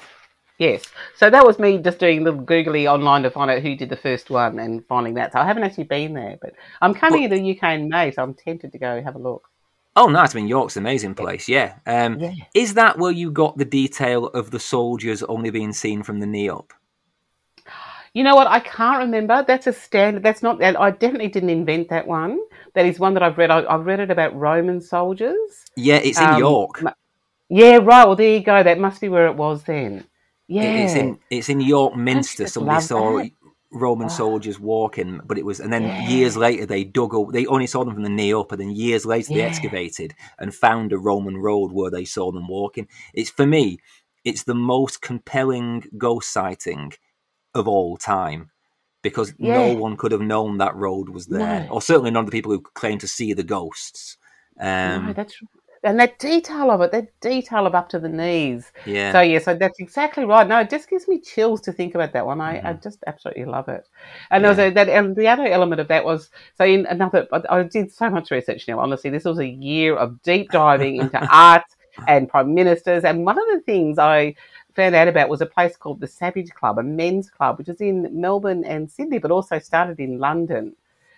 So that was me just doing a little googly online to find out who did the first one and finding that. So I haven't actually been there, but I'm coming to the UK in May, so I'm tempted to go have a look. Oh, nice. I mean, York's an amazing place, yeah. Is that where you got the detail of the soldiers only being seen from the knee up? You know what? I can't remember. That's a standard. That's not. I definitely didn't invent that one. That is one that I've read. I've read it about Roman soldiers. Yeah, it's in York. Yeah, right. Well, there you go. That must be where it was then. Yeah, it's in York Minster. Somebody saw Roman soldiers walking, but it was, and then years later they dug up. They only saw them from the knee up, and then years later they excavated and found a Roman road where they saw them walking. For me, it's the most compelling ghost sighting of all time, because no one could have known that road was there, or certainly none of the people who claim to see the ghosts. No, that's and that detail of up to the knees. Yeah. So that's exactly right. No, it just gives me chills to think about that one. I just absolutely love it. And there was and the other element of that was, so in another, I did so much research now. Honestly, this was a year of deep diving into art and prime ministers. And one of the things I found out about was a place called the Savage Club, a men's club, which is in Melbourne and Sydney, but also started in London,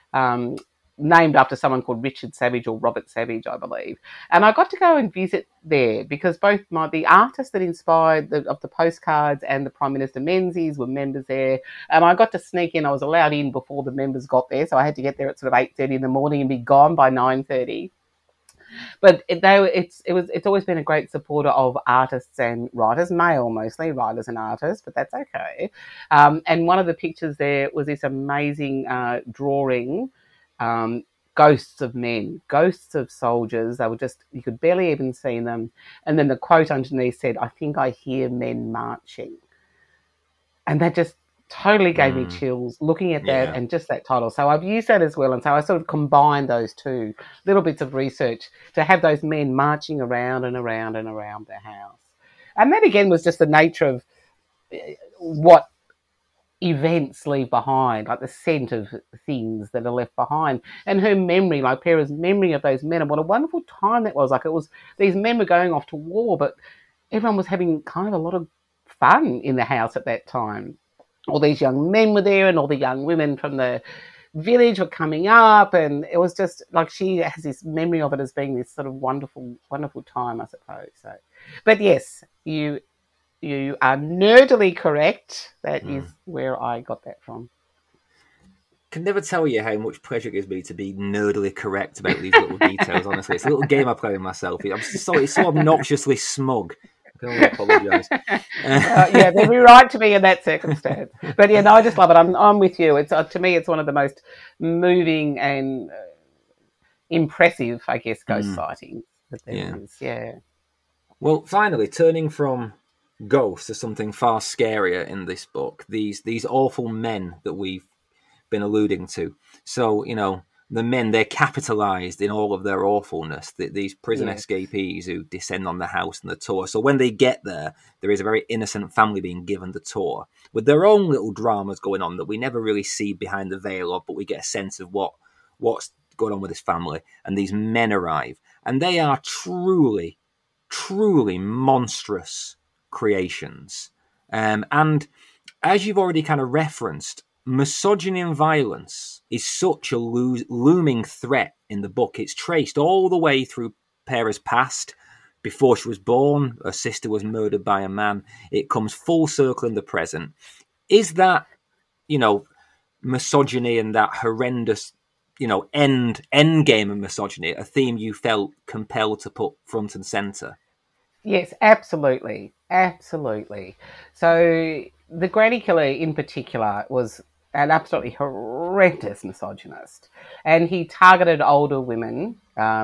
named after someone called Richard Savage or Robert Savage, I believe. And I got to go and visit there because both the artists that inspired the postcards and the Prime Minister Menzies were members there. And I got to sneak in. I was allowed in before the members got there, so I had to get there at sort of 8:30 in the morning and be gone by 9:30. But it's always been a great supporter of artists and writers, male mostly, writers and artists, but that's okay. And one of the pictures there was this amazing drawing, ghosts of men, ghosts of soldiers. They were just, you could barely even see them. And then the quote underneath said, "I think I hear men marching." And that just totally gave me chills looking at that and just that title. So I've used that as well. And so I sort of combined those two little bits of research to have those men marching around and around and around the house. And that again was just the nature of what events leave behind, like the scent of things that are left behind, and her memory, like Pera's memory of those men, and what a wonderful time that was. Like, it was, these men were going off to war, but everyone was having kind of a lot of fun in the house at that time. All these young men were there, and all the young women from the village were coming up, and it was just like she has this memory of it as being this sort of wonderful, wonderful time, I suppose. So, but yes, you are nerdily correct. That is where I got that from. Can never tell you how much pleasure it gives me to be nerdily correct about these little details. Honestly, it's a little game I play with myself. It's so obnoxiously smug. I can only apologise. Yeah, they'd be right to me in that circumstance. But yeah, no, I just love it. I'm with you. It's to me, it's one of the most moving and impressive, I guess, ghost sightings that there is. Yeah. Well, finally, turning from ghosts to something far scarier in this book, these awful men that we've been alluding to. So, the men, they're capitalized in all of their awfulness, these prison escapees who descend on the house and the tour. So when they get there is a very innocent family being given the tour with their own little dramas going on that we never really see behind the veil of, but we get a sense of what's going on with this family. And these men arrive, and they are truly, truly monstrous creations. And as you've already kind of referenced, misogyny and violence is such a looming threat in the book. It's traced all the way through Pera's past. Before she was born, her sister was murdered by a man. It comes full circle in the present. Is that, misogyny and that horrendous, end game of misogyny a theme you felt compelled to put front and centre? Yes, absolutely. Absolutely. So the Granny Killer in particular was an absolutely horrendous misogynist. And he targeted older women.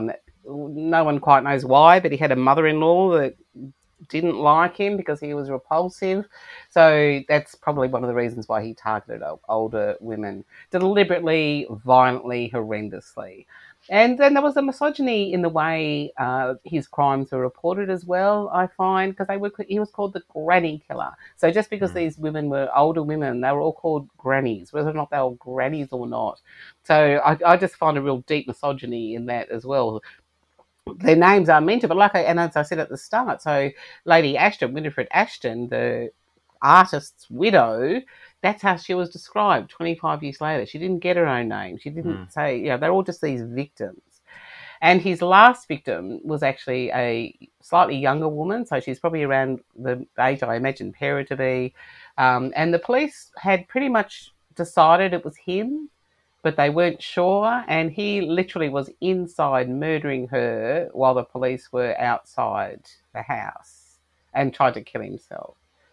No one quite knows why, but he had a mother-in-law that didn't like him because he was repulsive. So that's probably one of the reasons why he targeted older women deliberately, violently, horrendously. And then there was a misogyny in the way his crimes were reported as well, I find, because he was called the Granny Killer. So just because these women were older women, they were all called grannies, whether or not they were grannies or not. So I just find a real deep misogyny in that as well. Their names are mentioned, but and as I said at the start, so Lady Ashton, Winifred Ashton, the artist's widow, that's how she was described 25 years later. She didn't get her own name. She didn't say, they're all just these victims. And his last victim was actually a slightly younger woman, so she's probably around the age I imagine Pera to be. And the police had pretty much decided it was him, but they weren't sure, and he literally was inside murdering her while the police were outside the house and tried to kill himself.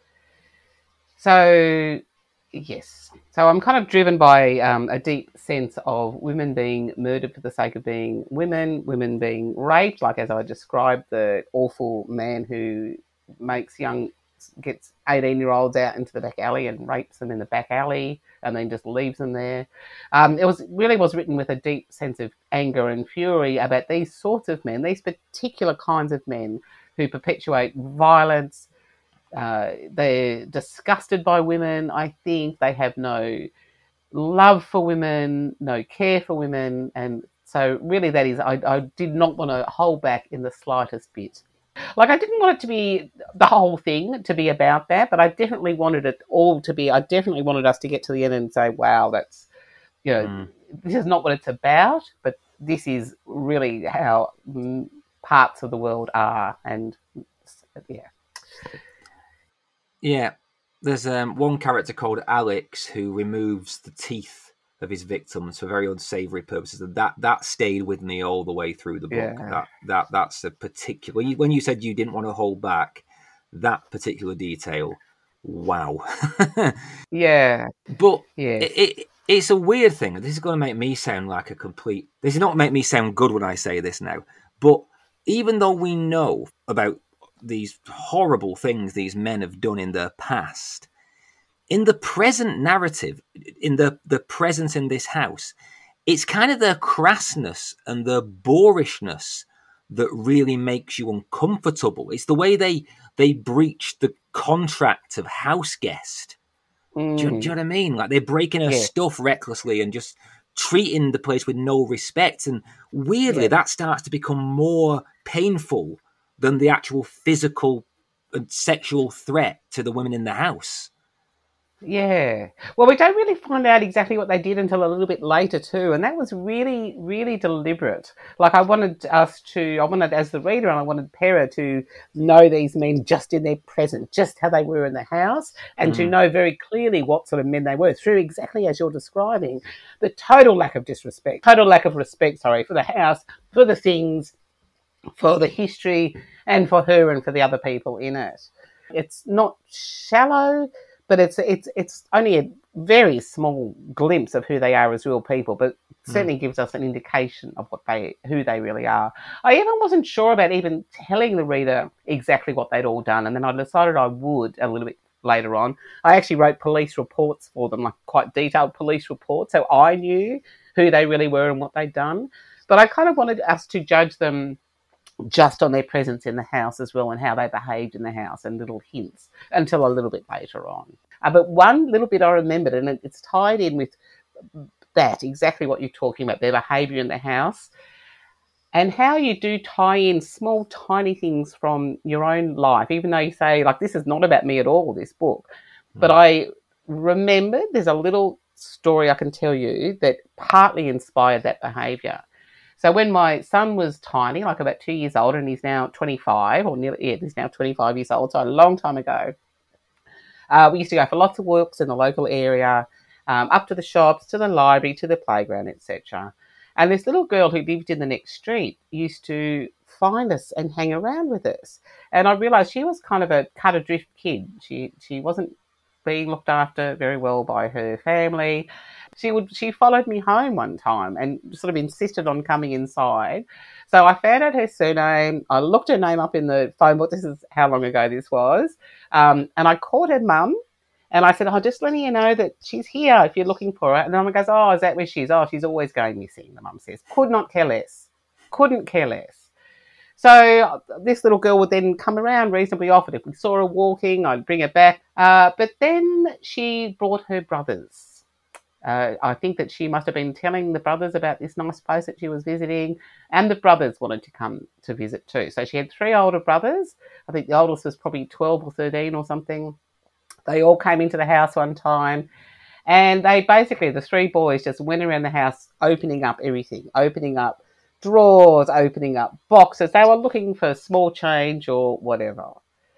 So, yes. So I'm kind of driven by a deep sense of women being murdered for the sake of being women being raped, like as I described, the awful man who gets 18-year-olds out into the back alley and rapes them in the back alley and then just leaves them there. It was written with a deep sense of anger and fury about these sorts of men, these particular kinds of men who perpetuate violence. They're disgusted by women. I think they have no love for women, no care for women. And so really that is, I did not want to hold back in the slightest bit. Like, I didn't want it to be the whole thing to be about that, but I definitely wanted it all to be, I definitely wanted us to get to the end and say, wow, that's, this is not what it's about, but this is really how parts of the world are. And yeah. Yeah. There's one character called Alex who removes the teeth of his victims for very unsavory purposes, and that stayed with me all the way through the book. Yeah. That's a particular, when you said you didn't want to hold back, that particular detail, wow. Yeah. But it's a weird thing. This is going to make me sound like this is not make me sound good when I say this now, but even though we know about these horrible things these men have done in their past, in the present narrative, in the presence in this house, it's kind of the crassness and the boorishness that really makes you uncomfortable. It's the way they breach the contract of house guest. Do you know what I mean? Like, they're breaking her stuff recklessly and just treating the place with no respect. And weirdly, that starts to become more painful than the actual physical and sexual threat to the women in the house. Yeah. Well, we don't really find out exactly what they did until a little bit later too, and that was really, really deliberate. Like I wanted as the reader, and I wanted Pera to know these men just in their present, just how they were in the house, and to Mm, know very clearly what sort of men they were through exactly as you're describing. The total lack of disrespect, total lack of respect, sorry, for the house, for the things, for the history, and for her and for the other people in it. It's not shallow, but it's only a very small glimpse of who they are as real people, but mm, certainly gives us an indication of who they really are. I even wasn't sure about even telling the reader exactly what they'd all done, and then I decided I would a little bit later on. I actually wrote police reports for them, like quite detailed police reports, so I knew who they really were and what they'd done. But I kind of wanted us to judge them just on their presence in the house as well and how they behaved in the house and little hints until a little bit later on. But one little bit I remembered, and it's tied in with that, exactly what you're talking about, their behaviour in the house, and how you do tie in small, tiny things from your own life, even though you say, like, this is not about me at all, this book. But mm. I remembered there's a little story I can tell you that partly inspired that behaviour. So when my son was tiny, like about 2 years old, and he's now 25, or nearly, yeah, he's now 25 years old, so a long time ago, we used to go for lots of walks in the local area, up to the shops, to the library, to the playground, etc. And this little girl who lived in the next street used to find us and hang around with us. And I realised she was kind of a cut adrift kid. She wasn't being looked after very well by her family. She followed me home one time and sort of insisted on coming inside. So I found out her surname. I looked her name up in the phone book. This is how long ago this was. And I called her mum and I said, just letting you know that she's here if you're looking for her. And the mum goes, is that where she is? Oh, she's always going missing, the mum says. Could not care less. Couldn't care less. So this little girl would then come around reasonably often. If we saw her walking, I'd bring her back. But then she brought her brothers. I think that she must have been telling the brothers about this nice place that she was visiting, and the brothers wanted to come to visit too. So she had 3 older brothers. I think the oldest was probably 12 or 13 or something. They all came into the house one time, and they basically, the 3 boys just went around the house opening up everything, opening up drawers, opening up boxes. They were looking for small change or whatever.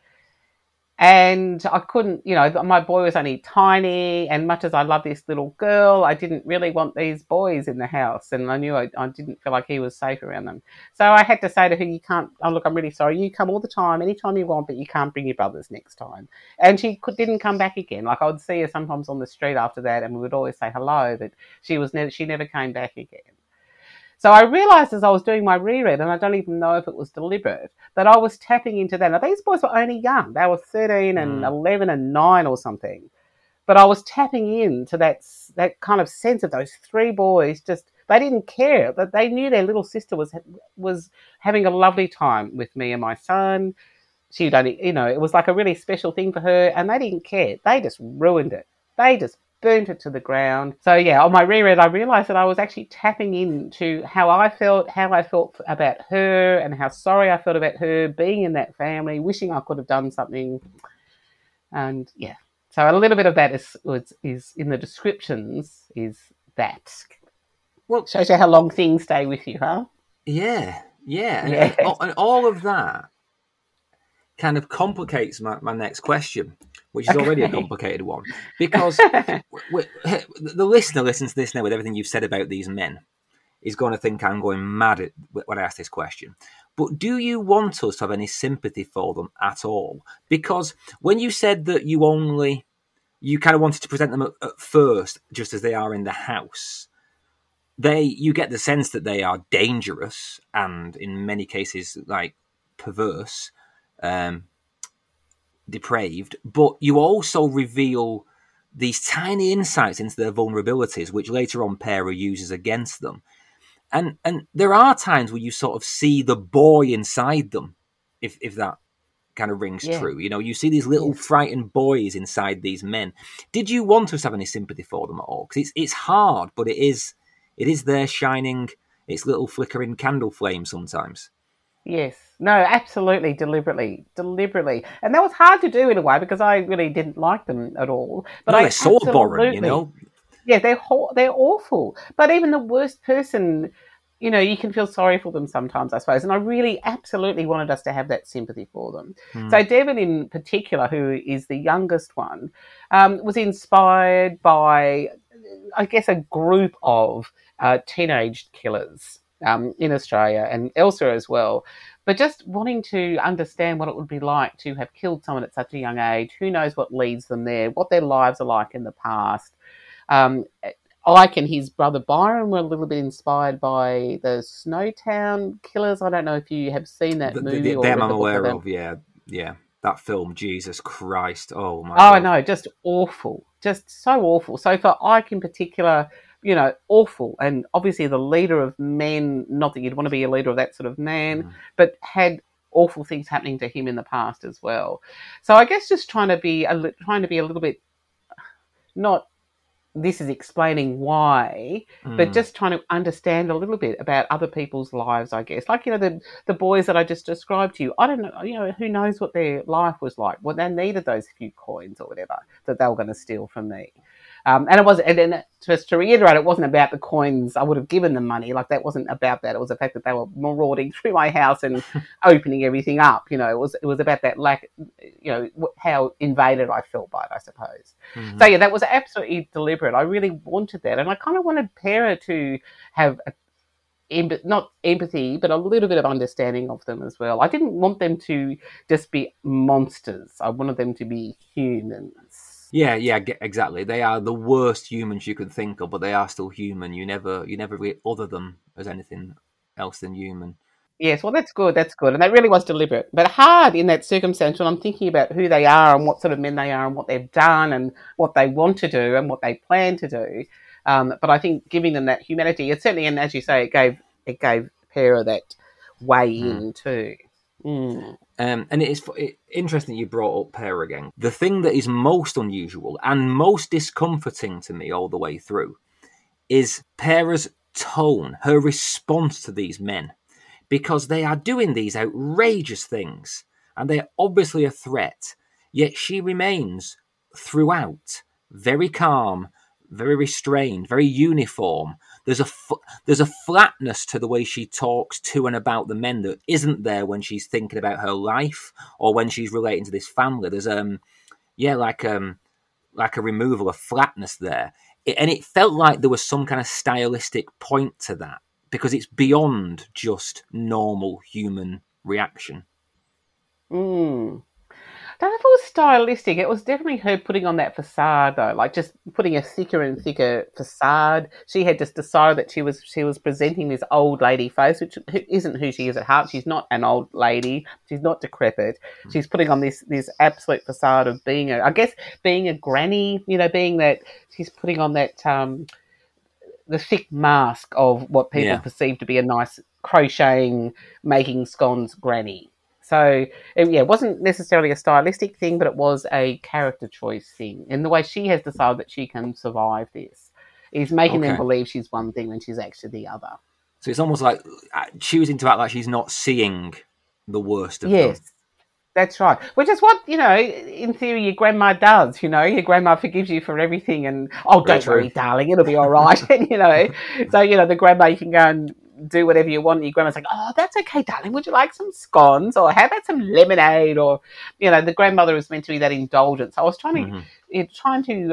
And I couldn't, my boy was only tiny, and much as I love this little girl, I didn't really want these boys in the house, and I knew I didn't feel like he was safe around them. So I had to say to her, you can't, look, I'm really sorry, you come all the time, anytime you want, but you can't bring your brothers next time. And she didn't come back again. Like, I would see her sometimes on the street after that, and we would always say hello, but she never came back again. So I realised as I was doing my reread, and I don't even know if it was deliberate, that I was tapping into that. Now, these boys were only young. They were 13 and 11 and 9 or something. But I was tapping into that kind of sense of those 3 boys just, they didn't care. But they knew their little sister was having a lovely time with me and my son. She'd only, it was like a really special thing for her, and they didn't care. They just ruined it. They just burnt it to the ground. So yeah, on my reread, I realised that I was actually tapping into how I felt about her, and how sorry I felt about her being in that family, wishing I could have done something. And yeah, so a little bit of that is in the descriptions. Is that Well, shows you how long things stay with you, huh? yeah, Yeah. and all of that kind of complicates my next question, which is already a complicated one, because the listener listens to this now with everything you've said about these men is going to think I'm going mad when I ask this question. But do you want us to have any sympathy for them at all? Because when you said that you kind of wanted to present them at first just as they are in the house, you get the sense that they are dangerous and in many cases like perverse, depraved, but you also reveal these tiny insights into their vulnerabilities, which later on Pera uses against them. And there are times where you sort of see the boy inside them, if that kind of rings Yeah. true. You see these little frightened boys inside these men. Did you want us to have any sympathy for them at all? Because it's hard, but it is there shining its little flickering candle flame sometimes. Yes. No, absolutely, deliberately. And that was hard to do in a way because I really didn't like them at all. But No, they're I so boring, you absolutely, know. yeah, they're awful. But even the worst person, you know, you can feel sorry for them sometimes, I suppose. And I really absolutely wanted us to have that sympathy for them. Hmm. So Devon, in particular, who is the youngest one, was inspired by, I guess, a group of teenage killers in Australia and elsewhere as well. But just wanting to understand what it would be like to have killed someone at such a young age, who knows what leads them there, what their lives are like in the past. Um, Ike and his brother Byron were a little bit inspired by the Snowtown Killers. I don't know if you have seen that movie or Them read I'm the book of aware them. of. Yeah, yeah. That film, Jesus Christ! Oh my Oh, God. no, just awful. Just so awful. So for Ike in particular, you know, awful. And obviously the leader of men, not that you'd want to be a leader of that sort of man, Mhm. but had awful things happening to him in the past as well. So I guess just trying to be a little bit, not this is explaining why, but Mm. just trying to understand a little bit about other people's lives, I guess. Like, you know, the boys that I just described to you, I don't know, you know, who knows what their life was like. Well, they needed those few coins or whatever that they were going to steal from me. And it was, and then just to reiterate, it wasn't about the coins. I would have given them money. Like, that wasn't about that. It was the fact that they were marauding through my house and opening everything up. You know, it was about that lack, you know, how invaded I felt by it, I suppose. So Mhm. yeah, that was absolutely deliberate. I really wanted that, and I kind of wanted Pera to have not empathy, but a little bit of understanding of them as well. I didn't want them to just be monsters. I wanted them to be humans. Yeah, yeah, exactly. They are the worst humans you can think of, but they are still human. You never really other them as anything else than human. Yes, well, that's good, and that really was deliberate, but hard in that circumstance when I'm thinking about who they are and what sort of men they are and what they've done and what they want to do and what they plan to do. But I think giving them that humanity, it certainly, and as you say, it gave Pera that way Mm. in too. Mm. And interesting you brought up Pear again. The thing that is most unusual and most discomforting to me all the way through is Pear's tone, her response to these men, because they are doing these outrageous things and they are obviously a threat, yet she remains throughout very calm, very restrained, very uniform. There's a flatness to the way she talks to and about the men that isn't there when she's thinking about her life or when she's relating to this family. There's yeah, like a removal, a flatness there. And it felt like there was some kind of stylistic point to that because it's beyond just normal human reaction. Mm. I don't know if it was stylistic. It was definitely her putting on that facade, though, like just putting a thicker and thicker facade. She had just decided that she was presenting this old lady face, which isn't who she is at heart. She's not an old lady. She's not decrepit. She's putting on this absolute facade of being I guess being a granny. You know, being that she's putting on that the thick mask of what people Yeah. perceive to be a nice crocheting, making scones granny. So yeah, it wasn't necessarily a stylistic thing, but it was a character choice thing. In the way she has decided that she can survive this, is making them Okay. believe she's one thing when she's actually the other. So it's almost like choosing to act like she's not seeing the worst of Yes, them. that's right. Which is what, you know, in theory, your grandma does. You know, your grandma forgives you for everything, and oh, Very don't true. worry, darling, it'll be all right. And you know, so you know, the grandma, you can go and do whatever you want. And your grandma's like, oh, that's okay, darling. Would you like some scones, or how about some lemonade, or you know, the grandmother is meant to be that indulgent. So I was Hmm. trying to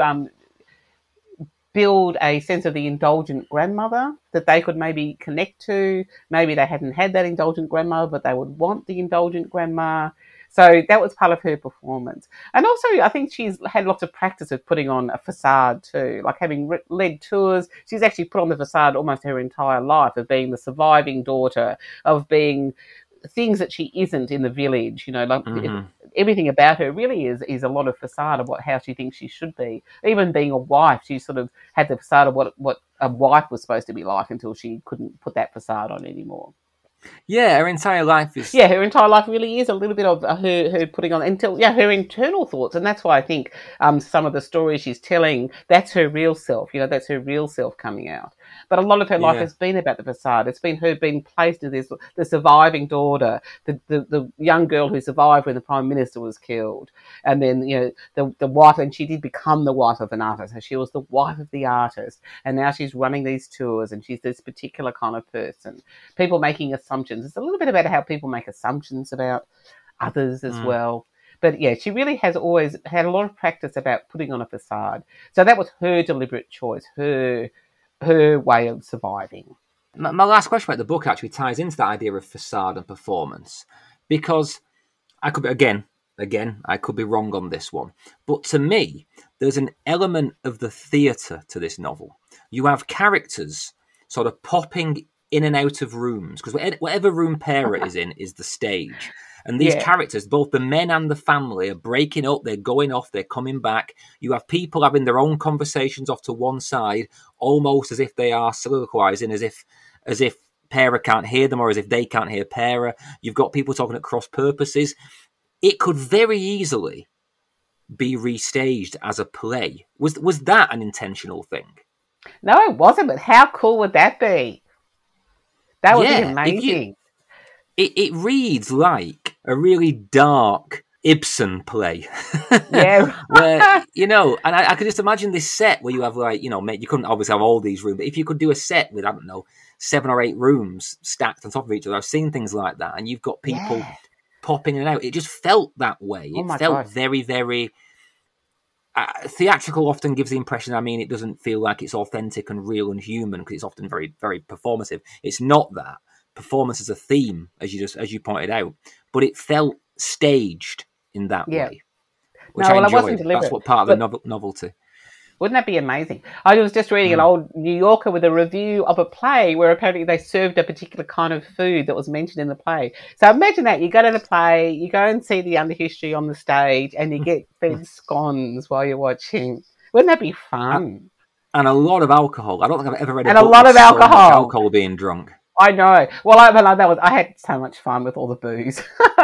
build a sense of the indulgent grandmother that they could maybe connect to. Maybe they hadn't had that indulgent grandmother, but they would want the indulgent grandma. So that was part of her performance. And also, I think she's had lots of practice of putting on a facade too, like having led tours. She's actually put on the facade almost her entire life of being the surviving daughter, of being things that she isn't in the village. You know, like Hmm. everything about her really is a lot of facade of how she thinks she should be. Even being a wife, she sort of had the facade of what a wife was supposed to be like until she couldn't put that facade on anymore. Yeah, her entire life is. Yeah, her entire life really is a little bit of her putting on until her internal thoughts, and that's why I think some of the stories she's telling, that's her real self. You know, that's her real self coming out. But a lot of her life Yeah. has been about the facade. It's been her being placed in this, the surviving daughter, the young girl who survived when the Prime Minister was killed. And then, the wife, and she did become the wife of an artist. So she was the wife of the artist. And now she's running these tours and she's this particular kind of person. People making assumptions. It's a little bit about how people make assumptions about others as well. But yeah, she really has always had a lot of practice about putting on a facade. So that was her deliberate choice, her way of surviving. My last question about the book actually ties into that idea of facade and performance, because I could be, again, I could be wrong on this one, but to me, there's an element of the theatre to this novel. You have characters sort of popping in and out of rooms, because whatever room Pera is in is the stage. And these characters, both the men and the family, are breaking up, they're going off, they're coming back. You have people having their own conversations off to one side, almost as if they are soliloquizing, as if Pera can't hear them, or as if they can't hear Pera. You've got people talking at cross purposes. It could very easily be restaged as a play. Was that an intentional thing? No, it wasn't, but how cool would that be? That would be amazing. It reads like a really dark Ibsen play. Yeah. Where, and I could just imagine this set where you have you couldn't obviously have all these rooms, but if you could do a set with, 7 or 8 rooms stacked on top of each other, I've seen things like that, and you've got people popping in and out. It just felt that way. It felt very, very... theatrical often gives the impression, it doesn't feel like it's authentic and real and human, because it's often very, very performative. It's not that. Performance is a theme, as you pointed out, but it felt staged in that way, which I enjoyed. That's what part of the novelty. Wouldn't that be amazing? I was just reading an old New Yorker with a review of a play where apparently they served a particular kind of food that was mentioned in the play. So imagine that. You go to the play, you go and see the underhistory on the stage, and you get fed scones while you're watching. Wouldn't that be fun? And a lot of alcohol. I don't think I've ever read a book a lot of alcohol. So much alcohol being drunk. I know. Well, I had so much fun with all the booze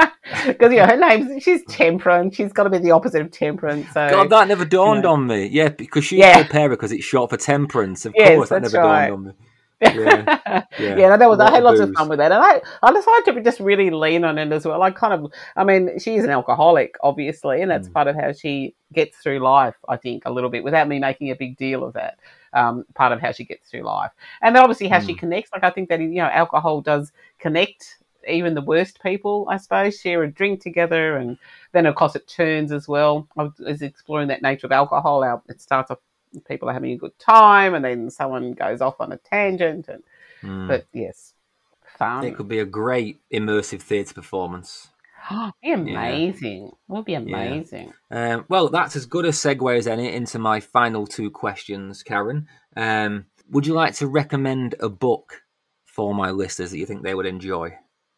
because she's temperance. She's got to be the opposite of temperance. So God, that never dawned on me. Yeah, because she's called Pera because it's short for temperance. Of course, that never dawned on me. Yeah, I had lots of fun with that, and I decided to just really lean on it as well. She's an alcoholic, obviously, and that's part of how she gets through life. I think a little bit without me making a big deal of that. Part of how she gets through life, and then obviously how she connects. I think that alcohol does connect even the worst people. I suppose share a drink together, and then of course it turns as well. I was exploring that nature of alcohol. It starts off people are having a good time, and then someone goes off on a tangent. But yes, fun. It could be a great immersive theatre performance. It'd be amazing. It would be amazing. Yeah. Well, that's as good a segue as any into my final 2 questions, Karen. Would you like to recommend a book for my listeners that you think they would enjoy?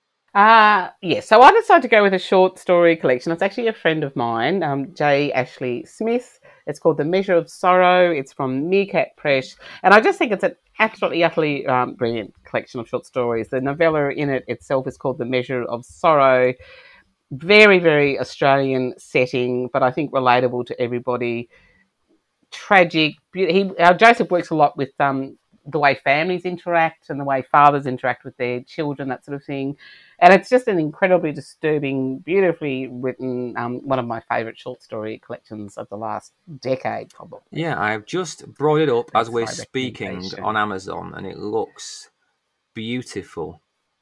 Yes. So I decided to go with a short story collection. It's actually a friend of mine, J. Ashley Smith. It's called The Measure of Sorrow. It's from Meerkat Press. And I just think it's an absolutely, utterly brilliant collection of short stories. The novella in it itself is called The Measure of Sorrow. Very, very Australian setting, but I think relatable to everybody. Tragic. Joseph works a lot with the way families interact and the way fathers interact with their children, that sort of thing. And it's just an incredibly disturbing, beautifully written, one of my favourite short story collections of the last decade, probably. Yeah, I've just brought it up as we're speaking on Amazon, and it looks beautiful.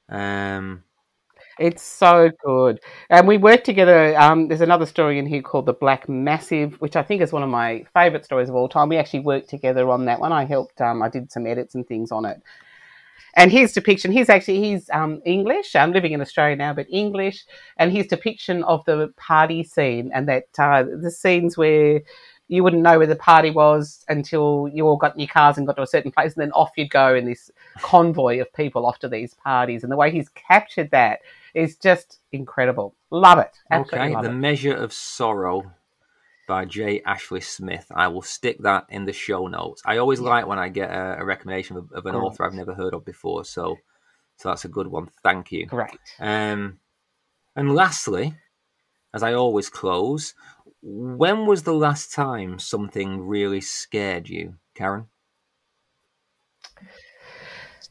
It's so good. And we worked together. There's another story in here called The Black Massive, which I think is one of my favourite stories of all time. We actually worked together on that one. I helped, I did some edits and things on it. And his depiction, he's English. I'm living in Australia now, but English. And his depiction of the party scene, and that the scenes where you wouldn't know where the party was until you all got in your cars and got to a certain place, and then off you'd go in this convoy of people off to these parties. And the way he's captured that is just incredible. Love it. Absolutely love The Measure of Sorrow by J. Ashley Smith. I will stick that in the show notes. I always like when I get a recommendation of an author I've never heard of before, so that's a good one. Thank you. Great. And lastly, as I always close, when was the last time something really scared you, Karen?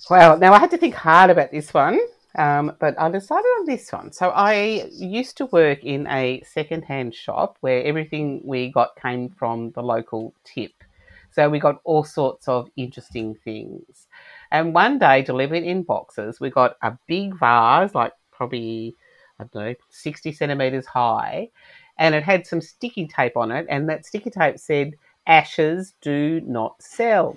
Well, now I had to think hard about this one, but I decided on this one. So I used to work in a second-hand shop where everything we got came from the local tip. So we got all sorts of interesting things. And one day, delivered in boxes, we got a big vase, like probably, I don't know, 60 centimetres high, and it had some sticky tape on it, and that sticky tape said, "Ashes do not sell."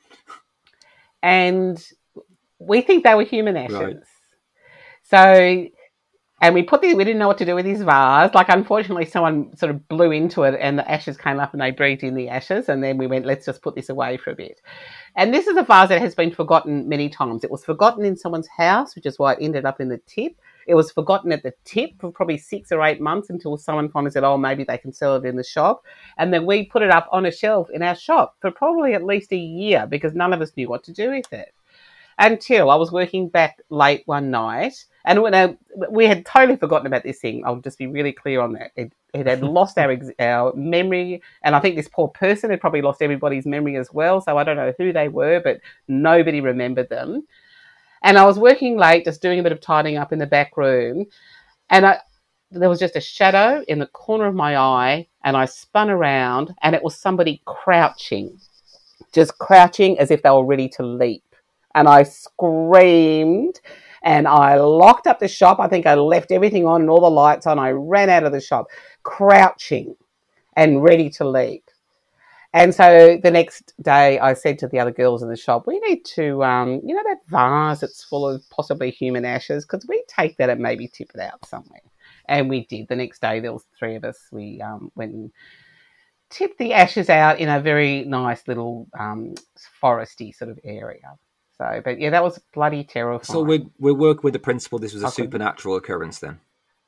And we think they were human ashes. Right. So, and we didn't know what to do with this vase. Like, unfortunately, someone sort of blew into it and the ashes came up and they breathed in the ashes. And then we went, let's just put this away for a bit. And this is a vase that has been forgotten many times. It was forgotten in someone's house, which is why it ended up in the tip. It was forgotten at the tip for probably 6 or 8 months until someone finally said, oh, maybe they can sell it in the shop. And then we put it up on a shelf in our shop for probably at least a year because none of us knew what to do with it. Until I was working back late one night, and when we had totally forgotten about this thing. I'll just be really clear on that. It had lost our memory, and I think this poor person had probably lost everybody's memory as well, so I don't know who they were, but nobody remembered them. And I was working late, just doing a bit of tidying up in the back room, and there was just a shadow in the corner of my eye, and I spun around, and it was somebody crouching, just crouching as if they were ready to leap. And I screamed and I locked up the shop. I think I left everything on and all the lights on. I ran out of the shop, crouching and ready to leap. And so the next day I said to the other girls in the shop, we need to, that vase that's full of possibly human ashes, could we take that and maybe tip it out somewhere? And we did. The next day there was 3 of us. We went and tipped the ashes out in a very nice little foresty sort of area. So, but yeah, that was bloody terrifying. So we work with the principle this was a supernatural occurrence then?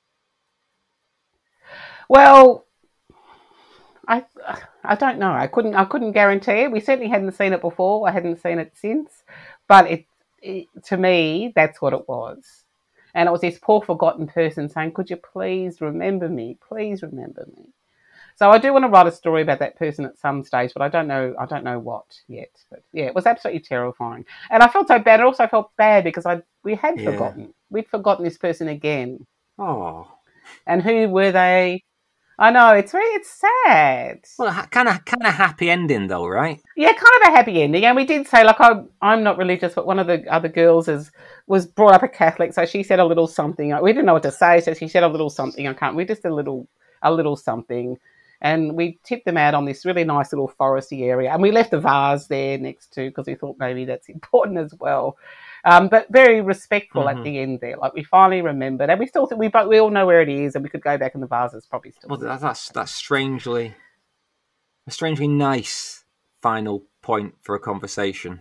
Well, I don't know. I couldn't guarantee it. We certainly hadn't seen it before. I hadn't seen it since. But to me, that's what it was. And it was this poor forgotten person saying, could you please remember me? Please remember me. So I do want to write a story about that person at some stage, but I don't know what yet. But yeah, it was absolutely terrifying. And I felt so bad. I also felt bad because we had forgotten. We'd forgotten this person again. Oh. And who were they? I know, it's sad. Well, kind of happy ending though, right? Yeah, kind of a happy ending. And we did say, like, I'm not religious, but one of the other girls was brought up a Catholic, so she said a little something. We didn't know what to say, so she said a little something. We just did a little something. And we tipped them out on this really nice little foresty area. And we left the vase there next to, because we thought maybe that's important as well. But very respectful at the end there. Like, we finally remembered. And we still think we all know where it is, and we could go back in the vase. It's probably still. Well, that's strangely nice final point for a conversation.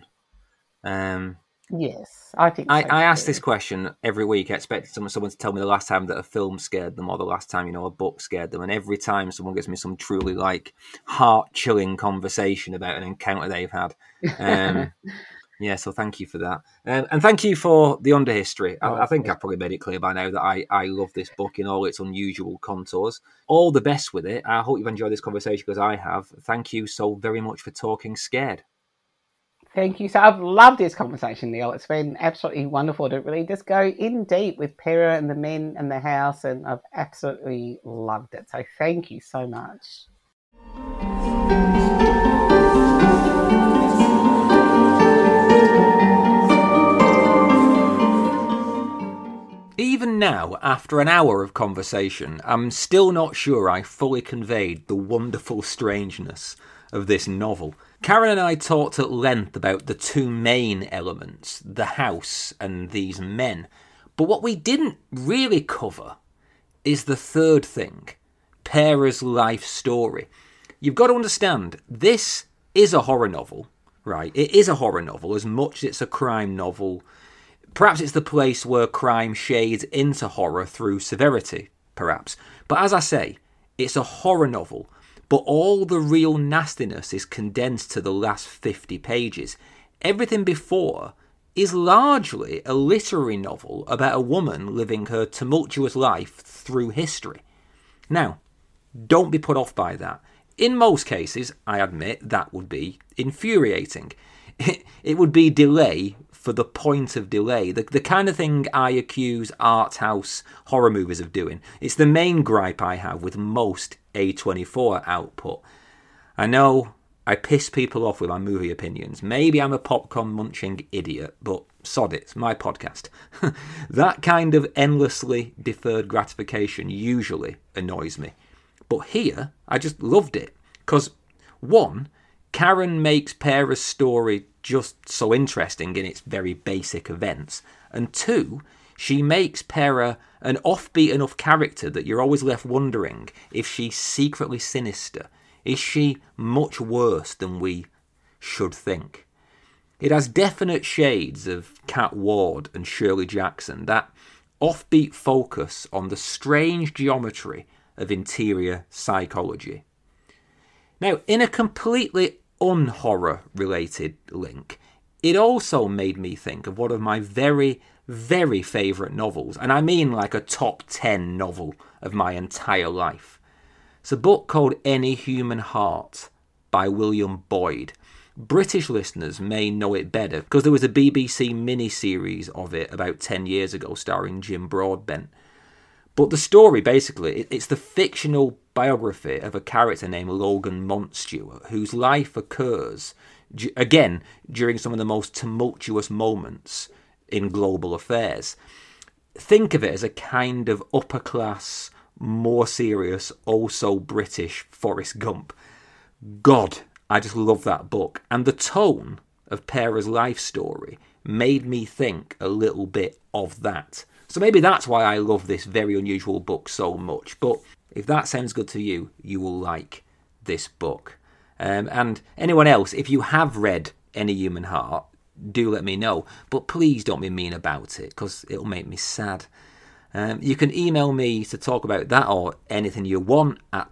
Yes, I think so. I ask this question every week. I expect someone to tell me the last time that a film scared them or the last time, a book scared them. And every time someone gives me some truly heart-chilling conversation about an encounter they've had. Yeah, so thank you for that. And thank you for the underhistory. I think I've probably made it clear by now that I love this book in all its unusual contours. All the best with it. I hope you've enjoyed this conversation because I have. Thank you so very much for talking Scared. Thank you. So I've loved this conversation, Neil. It's been absolutely wonderful to really just go in deep with Pera and the men and the house, and I've absolutely loved it. So thank you so much. Even now, after an hour of conversation, I'm still not sure I fully conveyed the wonderful strangeness of this novel. Karen and I talked at length about the 2 main elements, the house and these men. But what we didn't really cover is the third thing, Pera's life story. You've got to understand, this is a horror novel, right? It is a horror novel as much as it's a crime novel. Perhaps it's the place where crime shades into horror through severity, perhaps. But as I say, it's a horror novel. But all the real nastiness is condensed to the last 50 pages. Everything before is largely a literary novel about a woman living her tumultuous life through history. Now, don't be put off by that. In most cases, I admit, that would be infuriating. It would be delay for the point of delay. The kind of thing I accuse art house horror movies of doing. It's the main gripe I have with most A24 output. I know I piss people off with my movie opinions. Maybe I'm a popcorn munching idiot, but sod it, it's my podcast. That kind of endlessly deferred gratification usually annoys me. But here, I just loved it. Because, one, Karen makes Pera's story just so interesting in its very basic events. And two, she makes Pera an offbeat enough character that you're always left wondering if she's secretly sinister. Is she much worse than we should think? It has definite shades of Cat Ward and Shirley Jackson, that offbeat focus on the strange geometry of interior psychology. Now, in a completely un-horror related link, it also made me think of one of my very, very favourite novels, and I mean like a top 10 novel of my entire life. It's a book called Any Human Heart by William Boyd. British listeners may know it better because there was a BBC mini-series of it about 10 years ago starring Jim Broadbent. But the story, basically, it's the fictional biography of a character named Logan Montstewart, whose life occurs, again, during some of the most tumultuous moments in global affairs. Think of it as a kind of upper-class, more serious, also British Forrest Gump. God, I just love that book. And the tone of Pera's life story made me think a little bit of that. So maybe that's why I love this very unusual book so much. But if that sounds good to you, you will like this book. And anyone else, if you have read Any Human Heart, do let me know. But please don't be mean about it, because it'll make me sad. You can email me to talk about that or anything you want at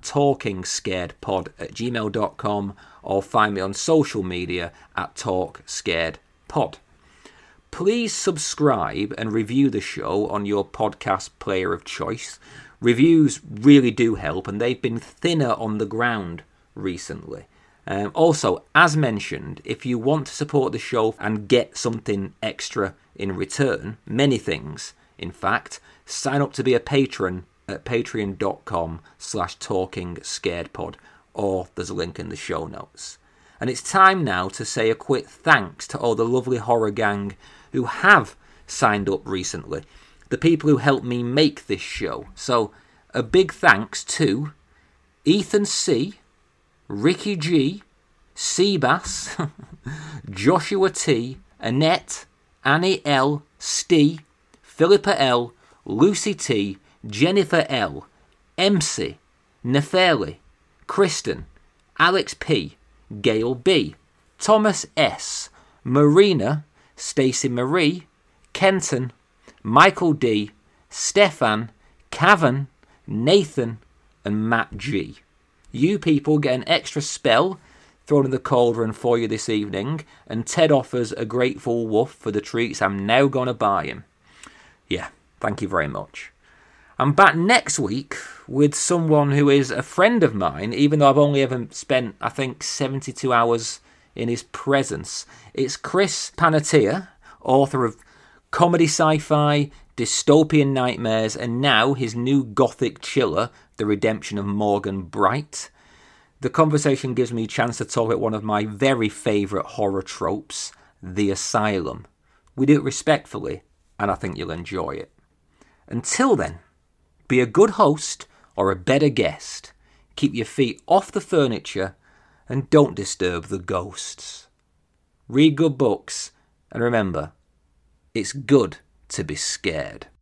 talkingscaredpod@gmail.com or find me on social media at talkscaredpod. Please subscribe and review the show on your podcast player of choice. Reviews really do help, and they've been thinner on the ground recently. Also, as mentioned, if you want to support the show and get something extra in return, many things, in fact, sign up to be a patron at patreon.com/talkingscaredpod, or there's a link in the show notes. And it's time now to say a quick thanks to all the lovely horror gang who have signed up recently, the people who helped me make this show. So a big thanks to Ethan C, Ricky G, Seabass, Joshua T, Annette, Annie L, Stee, Philippa L, Lucy T, Jennifer L, MC, Nefeli, Kristen, Alex P, Gail B, Thomas S, Marina, Stacey Marie, Kenton, Michael D, Stefan, Cavan, Nathan, and Matt G. You people get an extra spell thrown in the cauldron for you this evening, and Ted offers a grateful woof for the treats I'm now going to buy him. Yeah, thank you very much. I'm back next week with someone who is a friend of mine, even though I've only ever spent, I think, 72 hours in his presence. It's Chris Panatia, author of comedy sci-fi, dystopian nightmares, and now his new gothic chiller, The Redemption of Morgan Bright. The conversation gives me a chance to talk about one of my very favourite horror tropes, the asylum. We do it respectfully, and I think you'll enjoy it. Until then, be a good host or a better guest. Keep your feet off the furniture and don't disturb the ghosts. Read good books, and remember, it's good to be scared.